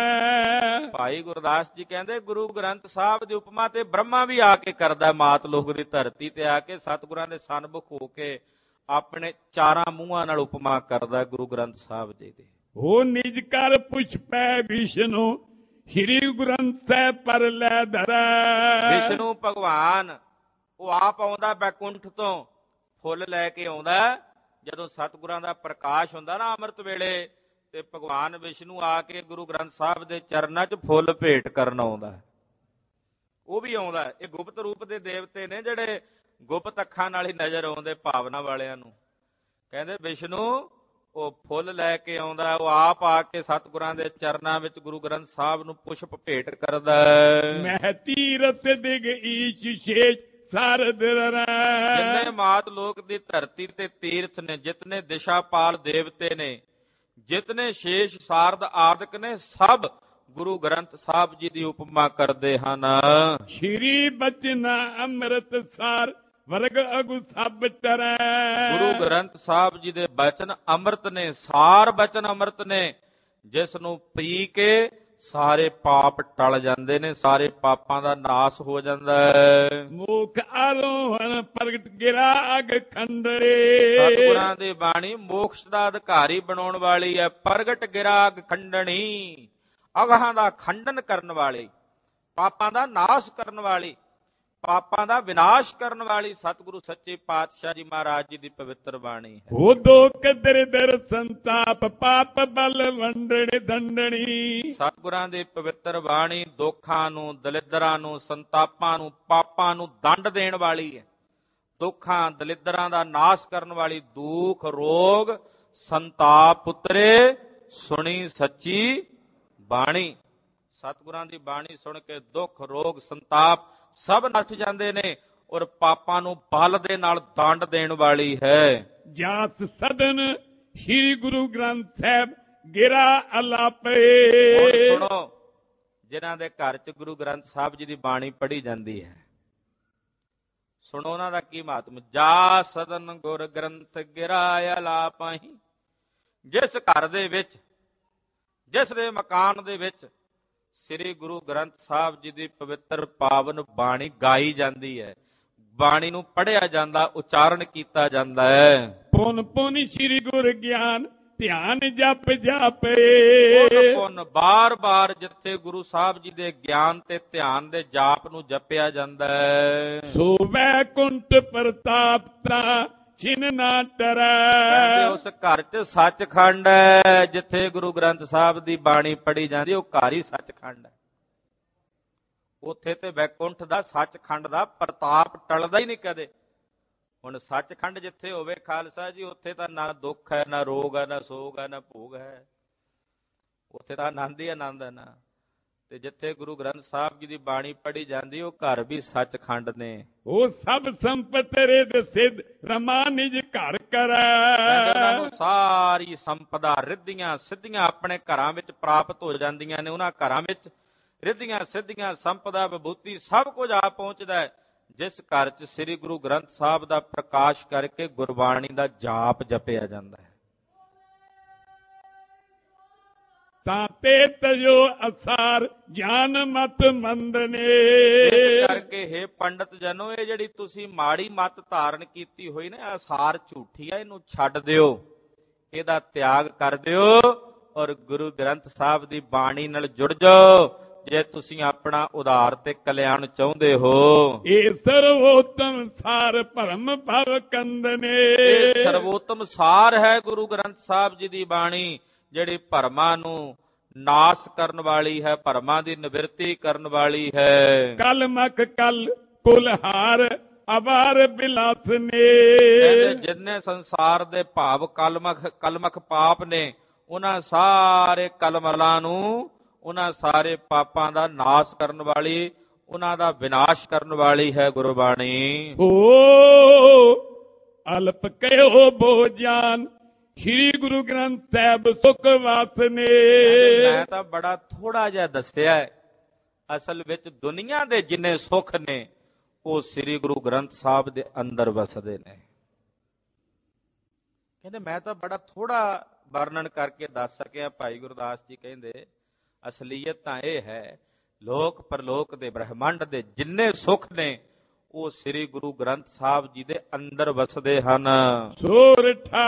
ਰਰੈ। ਭਾਈ ਗੁਰਦਾਸ ਜੀ ਕਹਿੰਦੇ ਗੁਰੂ ਗ੍ਰੰਥ ਸਾਹਿਬ ਦੀ ਉਪਮਾ ਤੇ ਬ੍ਰਹਮਾ ਵੀ ਆ ਕੇ ਕਰਦਾ, ਮਾਤ ਲੋਕ ਦੀ ਧਰਤੀ ਤੇ ਆ ਕੇ ਸਤਿਗੁਰਾਂ ਦੇ ਸਨਮੁਖ ਹੋ ਕੇ ਆਪਣੇ ਚਾਰਾਂ ਮੂੰਹਾਂ ਨਾਲ ਉਪਮਾ ਕਰਦਾ ਗੁਰੂ ਗ੍ਰੰਥ ਸਾਹਿਬ ਜੀ ਦੀ। ਹੋ ਨਿਜ ਕਰ ਪੁਛਪੈ ਵਿਸ਼ਨੂੰ ਸ੍ਰੀ ਗ੍ਰੰਥ ਸਾਹਿਬ ਪਰ ਲੈ ਧਰੈ। ਵਿਸ਼ਨੂੰ ਭਗਵਾਨ ਉਹ ਆਪ ਆਉਂਦਾ ਬੈਕੁੰਠ ਤੋਂ, ਫੁੱਲ ਲੈ ਕੇ ਆਉਂਦਾ। ਜਦੋਂ ਸਤਿਗੁਰਾਂ ਦਾ ਪ੍ਰਕਾਸ਼ ਹੁੰਦਾ ਨਾ ਅੰਮ੍ਰਿਤ ਵੇਲੇ, ਤੇ ਭਗਵਾਨ ਵਿਸ਼ਨੂੰ ਆ ਕੇ ਗੁਰੂ ਗ੍ਰੰਥ ਸਾਹਿਬ ਦੇ ਚਰਨਾਂ 'ਚ ਫੁੱਲ ਭੇਟ ਕਰਨ ਆਉਂਦਾ। ਉਹ ਵੀ ਆਉਂਦਾ। ਇਹ ਗੁਪਤ ਰੂਪ ਦੇ ਦੇਵਤੇ ਨੇ ਜਿਹੜੇ ਗੁਪਤ ਅੱਖਾਂ ਨਾਲ ਹੀ ਨਜ਼ਰ ਆਉਂਦੇ ਭਾਵਨਾ ਵਾਲਿਆਂ ਨੂੰ। ਕਹਿੰਦੇ ਵਿਸ਼ਨੂੰ ਉਹ ਫੁੱਲ ਲੈ ਕੇ ਆਉਂਦਾ, ਉਹ ਆਪ ਆ ਕੇ ਸਤਿਗੁਰਾਂ ਦੇ ਚਰਨਾਂ ਵਿੱਚ ਗੁਰੂ ਗ੍ਰੰਥ ਸਾਹਿਬ ਨੂੰ ਪੁਸ਼ਪ ਭੇਟ ਕਰਦਾ। ਮਹਿ ਤੀਰਥ ਦਿਗ ਈਸ਼ ਸ਼ੇਸ਼ ਸਾਰਦ ਰਰੈ। ਜਿੰਨੇ ਮਾਤ ਲੋਕ ਦੀ ਧਰਤੀ ਤੇ ਤੀਰਥ ਨੇ, ਜਿਤਨੇ ਦਿਸ਼ਾਪਾਲ ਦੇਵਤੇ ਨੇ, ਜਿਤਨੇ ਸ਼ੇਸ਼ ਸਾਰਦ ਆਦਿਕ ਨੇ, ਸਭ ਗੁਰੂ ਗ੍ਰੰਥ ਸਾਹਿਬ ਜੀ ਦੀ ਉਪਮਾ ਕਰਦੇ ਹਨ। ਸ਼੍ਰੀ ਬਚਨਾ ਅੰਮ੍ਰਿਤ ਸਾਰ ਵਰਗ ਅਗੁ ਸਭ ਤਰੈ। ਗੁਰੂ ਗ੍ਰੰਥ ਸਾਹਿਬ ਜੀ ਦੇ ਬਚਨ ਅੰਮ੍ਰਿਤ ਨੇ, ਸਾਰ ਬਚਨ ਅੰਮ੍ਰਿਤ ਨੇ, ਜਿਸ ਨੂੰ ਪੀ ਕੇ ਸਾਰੇ ਪਾਪ ਟਲ ਜਾਂਦੇ ਨੇ, ਸਾਰੇ ਪਾਪਾਂ ਦਾ ਨਾਸ ਹੋ ਜਾਂਦਾ ਹੈ। ਮੁਖ ਆਲੋਹਣ ਪ੍ਰਗਟ ਗਿਰਾਗ ਖੰਡੜੇ। ਸਤਿਗੁਰਾਂ ਦੀ ਬਾਣੀ ਮੋਕਸ਼ ਦਾ ਅਧਿਕਾਰੀ ਬਣਾਉਣ ਵਾਲੀ ਹੈ। ਪ੍ਰਗਟ ਗਿਰਾਗ ਖੰਡਣੀ, ਅਗਾਹਾਂ ਦਾ ਖੰਡਨ ਕਰਨ ਵਾਲੀ, ਪਾਪਾਂ ਦਾ ਨਾਸ ਕਰਨ ਵਾਲੀ। ਪਾਪਾਂ ਦਾ ਵਿਨਾਸ਼ ਕਰਨ ਵਾਲੀ ਸਤਿਗੁਰੂ ਸੱਚੇ ਪਾਤਸ਼ਾਹ ਜੀ ਮਹਾਰਾਜ ਜੀ ਦੀ ਪਵਿੱਤਰ ਬਾਣੀ ਹੈ। ਹੋ ਦੋਖ ਦਰਿਦਰ ਸੰਤਾਪ ਪਾਪ ਬਲ ਵੰਡਣ ਦੰਡਣੀ। ਸਤਿਗੁਰਾਂ ਦੀ ਪਵਿੱਤਰ ਬਾਣੀ ਦੁੱਖਾਂ ਨੂੰ, ਦਲਿੱਦਰਾਂ ਨੂੰ, ਸੰਤਾਪਾਂ ਨੂੰ, ਪਾਪਾਂ ਨੂੰ ਦੰਡ ਦੇਣ ਵਾਲੀ ਹੈ। ਦੁੱਖਾਂ ਦਲਿੱਦਰਾਂ ਦਾ ਨਾਸ਼ ਕਰਨ ਵਾਲੀ, ਦੁੱਖ ਰੋਗ ਸੰਤਾਪ ਪੁੱਤਰੇ ਸੁਣੀ ਸੱਚੀ ਬਾਣੀ। ਸਤਿਗੁਰਾਂ ਦੀ ਬਾਣੀ ਸੁਣ ਕੇ ਦੁੱਖ ਰੋਗ ਸੰਤਾਪ ਸਭ ਨੱਠ ਜਾਂਦੇ ਨੇ ਔਰ ਪਾਪਾਂ ਨੂੰ ਬਲ ਦੇ ਨਾਲ ਦੰਡ ਦੇਣ ਵਾਲੀ ਹੈ। ਜਾਸ ਸਦਨ ਸ੍ਰੀ ਗੁਰੂ ਗ੍ਰੰਥ ਸਾਹਿਬ ਗਿਰਾ ਅਲਾਪੇ। ਹੁਣ ਸੁਣੋ, ਜਿਨ੍ਹਾਂ ਦੇ ਘਰ ਚ ਗੁਰੂ ਗ੍ਰੰਥ ਸਾਹਿਬ ਜੀ ਦੀ ਬਾਣੀ ਪੜ੍ਹੀ ਜਾਂਦੀ ਹੈ, ਸੁਣੋ ਉਹਨਾਂ ਦਾ ਕੀ ਮਹਾਤਮ। ਜਾ ਸਦਨ ਗੁਰ ਗ੍ਰੰਥ ਗਿਰਾ ਅਲਾਪਾਹੀ। ਜਿਸ ਘਰ ਦੇ ਵਿੱਚ, ਜਿਸ ਦੇ ਮਕਾਨ ਦੇ ਵਿੱਚ ਸ੍ਰੀ ਗੁਰੂ ਗ੍ਰੰਥ ਸਾਹਿਬ ਜੀ ਦੀ ਪਵਿੱਤਰ ਪਾਵਨ ਬਾਣੀ ਗਾਈ ਜਾਂਦੀ ਹੈ, ਬਾਣੀ ਨੂੰ ਪੜ੍ਹਿਆ ਜਾਂਦਾ, ਉਚਾਰਨ ਕੀਤਾ ਜਾਂਦਾ ਹੈ। ਪੁਨ ਪੁਨ ਸ੍ਰੀ ਗੁਰ ਗਿਆਨ ਧਿਆਨ ਜਪ ਜਾਪੇ। ਪੁਨ ਪੁਨ ਬਾਰ ਬਾਰ ਜਿੱਥੇ ਗੁਰੂ ਸਾਹਿਬ ਜੀ ਦੇ ਗਿਆਨ ਤੇ ਧਿਆਨ ਦੇ ਜਾਪ ਨੂੰ ਜਪਿਆ ਜਾਂਦਾ ਹੈ। ਸੋ ਵੈਕੁੰਠ ਪ੍ਰਤਾਪ ਤਾ ਛਿਨ ਨਾ ਟਰੈ। ਕਹਿੰਦੇ ਉਸ ਘਰ ਚ ਸੱਚਖੰਡ ਹੈ। ਜਿੱਥੇ ਗੁਰੂ ਗ੍ਰੰਥ ਸਾਹਿਬ ਦੀ ਬਾਣੀ ਪੜ੍ਹੀ ਜਾਂਦੀ ਉਹ ਘਰ ਹੀ ਸੱਚਖੰਡ ਹੈ। ਉੱਥੇ ਤੇ ਵੈਕੁੰਠ ਦਾ, ਸੱਚਖੰਡ ਦਾ ਪ੍ਰਤਾਪ ਟਲਦਾ ਹੀ ਨਹੀਂ ਕਦੇ। ਹੁਣ ਸੱਚਖੰਡ ਜਿੱਥੇ ਹੋਵੇ ਖਾਲਸਾ ਜੀ, ਉੱਥੇ ਤਾਂ ਨਾ ਦੁੱਖ ਹੈ, ਨਾ ਰੋਗ ਹੈ, ਨਾ ਸੋਗ ਹੈ, ਨਾ ਭੋਗ ਹੈ। ਉੱਥੇ ਤਾਂ ਆਨੰਦ ਹੀ ਆਨੰਦ ਹੈ ਨਾ। ਤੇ ਜਿੱਥੇ ਗੁਰੂ ਗ੍ਰੰਥ ਸਾਹਿਬ ਜੀ ਦੀ ਬਾਣੀ ਪੜ੍ਹੀ ਜਾਂਦੀ ਉਹ ਘਰ ਵੀ ਸੱਚਖੰਡ ਨੇ। ਉਹ ਸਭ ਸੰਪਤ ਰਿਦ ਸਿੱਧ ਰਮਾ ਨਿਜ ਘਰ ਕਰੈ। ਉਹਨਾਂ ਨੂੰ ਸਾਰੀ ਸੰਪਦਾ, ਰਿੱਧੀਆਂ ਸਿੱਧੀਆਂ ਆਪਣੇ ਘਰਾਂ ਵਿੱਚ ਪ੍ਰਾਪਤ ਹੋ ਜਾਂਦੀਆਂ ਨੇ। ਉਹਨਾਂ ਘਰਾਂ ਵਿੱਚ ਰਿੱਧੀਆਂ ਸਿੱਧੀਆਂ, ਸੰਪਦਾ, ਵਿਭੂਤੀ ਸਭ ਕੁਝ ਆ ਪਹੁੰਚਦਾ ਹੈ ਜਿਸ ਘਰ 'ਚ ਸ੍ਰੀ ਗੁਰੂ ਗ੍ਰੰਥ ਸਾਹਿਬ ਦਾ ਪ੍ਰਕਾਸ਼ ਕਰਕੇ ਗੁਰਬਾਣੀ ਦਾ ਜਾਪ ਜਪਿਆ ਜਾਂਦਾ ਹੈ। ਤਾਂ ਤੇ ਤਜੋ ਅਸਾਰ ਗਿਆਨ ਮਤ ਮੰਦਨੇ। ਇਸ ਕਰਕੇ ਹੇ ਪੰਡਤ ਜਨੋ, ਇਹ ਜਿਹੜੀ ਤੁਸੀਂ ਮਾੜੀ ਮਤ ਧਾਰਨ ਕੀਤੀ ਹੋਈ ਨਾ, ਅਸਾਰ ਝੂਠੀ ਆ, ਇਹਨੂੰ ਛੱਡ ਦਿਓ, ਇਹਦਾ ਤਿਆਗ ਕਰ ਦਿਓ ਔਰ ਗੁਰੂ ਗ੍ਰੰਥ ਸਾਹਿਬ ਦੀ ਬਾਣੀ ਨਾਲ ਜੁੜ ਜਾਓ ਜੇ ਤੁਸੀਂ ਆਪਣਾ ਉਧਾਰ ਤੇ ਕਲਿਆਣ ਚਾਹੁੰਦੇ ਹੋ। ਇਹ ਸਰਵੋਤਮ ਸਾਰ ਭਰਮ ਭਵ ਕੰਦਨੇ। ਇਹ ਸਰਵੋਤਮ ਸਾਰ ਹੈ ਗੁਰੂ ਗ੍ਰੰਥ ਸਾਹਿਬ ਜੀ ਦੀ ਬਾਣੀ, ਜਿਹੜੀ ਭਰਮਾਂ ਨੂੰ ਨਾਸ਼ ਕਰਨ ਵਾਲੀ ਹੈ, ਭਰਮਾਂ ਦੀ ਨਿਵਰਤੀ ਕਰਨ ਵਾਲੀ ਹੈ। ਕਲ ਮਖ ਕਲ ਕੁਲਹਾਰ ਅਵਾਰ ਬਿਲਾਸ ਨੇ। ਜਿੰਨੇ ਸੰਸਾਰ ਦੇ ਭਾਵ ਕਲਮਖ ਕਲਮਖ ਪਾਪ ਨੇ, ਉਹਨਾਂ ਸਾਰੇ ਕਲਮਲਾਂ ਨੂੰ, ਉਹਨਾਂ ਸਾਰੇ ਪਾਪਾਂ ਦਾ ਨਾਸ਼ ਕਰਨ ਵਾਲੀ, ਉਹਨਾਂ ਦਾ ਵਿਨਾਸ਼ ਕਰਨ ਵਾਲੀ ਹੈ ਗੁਰਬਾਣੀ। ਹੋ ਅਲਪ ਕਹਿਓ ਬੋ ਜਾਨ ਸ੍ਰੀ ਗੁਰੂ ਗ੍ਰੰਥ ਸਾਹਿਬ ਸੁਖ ਵਾਸਨੇ। ਮੈਂ ਤਾਂ ਬੜਾ ਥੋੜਾ ਜਿਹਾ ਦੱਸਿਆ ਹੈ, ਅਸਲ ਵਿੱਚ ਦੁਨੀਆ ਦੇ ਜਿੰਨੇ ਸੁੱਖ ਨੇ ਉਹ ਸ੍ਰੀ ਗੁਰੂ ਗ੍ਰੰਥ ਸਾਹਿਬ ਦੇ ਅੰਦਰ ਵਸਦੇ ਨੇ। ਕਹਿੰਦੇ ਮੈਂ ਤਾਂ ਬੜਾ ਥੋੜਾ ਵਰਣਨ ਕਰਕੇ ਦੱਸ ਸਕਿਆ। ਭਾਈ ਗੁਰਦਾਸ ਜੀ ਕਹਿੰਦੇ ਅਸਲੀਅਤ ਤਾਂ ਇਹ ਹੈ, ਲੋਕ ਪਰਲੋਕ ਦੇ ਬ੍ਰਹਿਮੰਡ ਦੇ ਜਿੰਨੇ ਸੁੱਖ ਨੇ ਉਹ ਸ੍ਰੀ ਗੁਰੂ ਗ੍ਰੰਥ ਸਾਹਿਬ ਜੀ ਦੇ ਅੰਦਰ ਵਸਦੇ ਹਨ। ਸੋਰਠਾ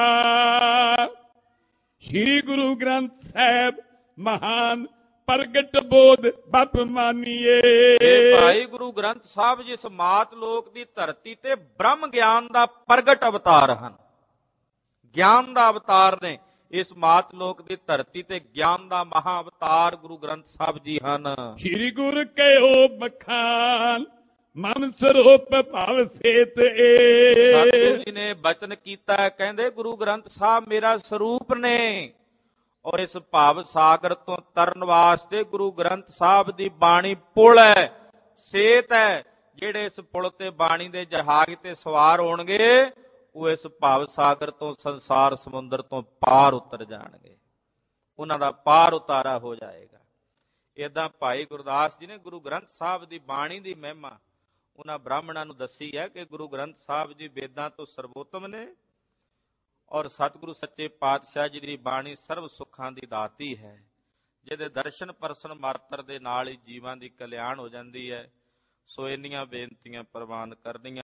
ਸ੍ਰੀ ਗੁਰੂ ਗ੍ਰੰਥ ਸਾਹਿਬ ਮਹਾਨ ਪ੍ਰਗਟ ਬੋਧ ਬਪ ਮਾਨੀਏ। ਭਾਈ ਗੁਰੂ ਗ੍ਰੰਥ ਸਾਹਿਬ ਜੀ ਇਸ ਮਾਤ ਲੋਕ ਦੀ ਧਰਤੀ ਤੇ ਬ੍ਰਹਮ ਗਿਆਨ ਦਾ ਪ੍ਰਗਟ ਅਵਤਾਰ ਹਨ, ਗਿਆਨ ਦਾ ਅਵਤਾਰ ਨੇ। ਇਸ ਮਾਤ ਲੋਕ ਦੀ ਧਰਤੀ ਤੇ ਗਿਆਨ ਦਾ ਮਹਾ ਅਵਤਾਰ ਗੁਰੂ ਗ੍ਰੰਥ ਸਾਹਿਬ ਜੀ ਹਨ। ਸ੍ਰੀ ਗੁਰ ਕਹਿਓ ਬਖਾਨ ਮਨ ਸਰੂਪ ਭਵ ਸੇਤ ਏ। ਸਤਿਗੁਰੂ ਜੀ ਨੇ ਬਚਨ ਕੀਤਾ, ਕਹਿੰਦੇ ਗੁਰੂ ਗ੍ਰੰਥ ਸਾਹਿਬ ਮੇਰਾ ਸਰੂਪ ਨੇ ਔਰ ਇਸ ਭਾਵ ਸਾਗਰ ਤੋਂ ਤਰਨ ਵਾਸਤੇ ਗੁਰੂ ਗ੍ਰੰਥ ਸਾਹਿਬ ਦੀ ਬਾਣੀ ਪੁਲ ਹੈ, ਸੇਤ ਹੈ। ਜਿਹੜੇ ਇਸ ਪੁਲ ਤੇ ਬਾਣੀ ਦੇ ਜਹਾਜ਼ ਤੇ ਸਵਾਰ ਹੋਣਗੇ ਉਹ ਇਸ ਭਾਵ ਸਾਗਰ ਤੋਂ, ਸੰਸਾਰ ਸਮੁੰਦਰ ਤੋਂ ਪਾਰ ਉਤਰ ਜਾਣਗੇ, ਉਹਨਾਂ ਦਾ ਪਾਰ ਉਤਾਰਾ ਹੋ ਜਾਏਗਾ। ਏਦਾਂ ਭਾਈ ਗੁਰਦਾਸ ਜੀ ਨੇ ਗੁਰੂ ਗ੍ਰੰਥ ਸਾਹਿਬ ਦੀ ਬਾਣੀ ਦੀ ਮਹਿਮਾ ਉਹਨਾਂ ਬ੍ਰਾਹਮਣਾਂ ਨੂੰ ਦੱਸੀ ਹੈ ਕਿ ਗੁਰੂ ਗ੍ਰੰਥ ਸਾਹਿਬ ਜੀ ਵੇਦਾਂ ਤੋਂ ਸਰਵੋਤਮ ਨੇ ਔਰ ਸਤਿਗੁਰੂ ਸੱਚੇ ਪਾਤਸ਼ਾਹ ਜੀ ਦੀ ਬਾਣੀ ਸਰਵ ਸੁੱਖਾਂ ਦੀ ਦਾਤੀ ਹੈ, ਜਿਹਦੇ ਦਰਸ਼ਨ ਪਰਸਨ ਮਾਤਰ ਦੇ ਨਾਲ ਹੀ ਜੀਵਾਂ ਦੀ ਕਲਿਆਣ ਹੋ ਜਾਂਦੀ ਹੈ। ਸੋ ਇੰਨੀਆਂ ਬੇਨਤੀਆਂ ਪ੍ਰਵਾਨ ਕਰਨੀਆਂ।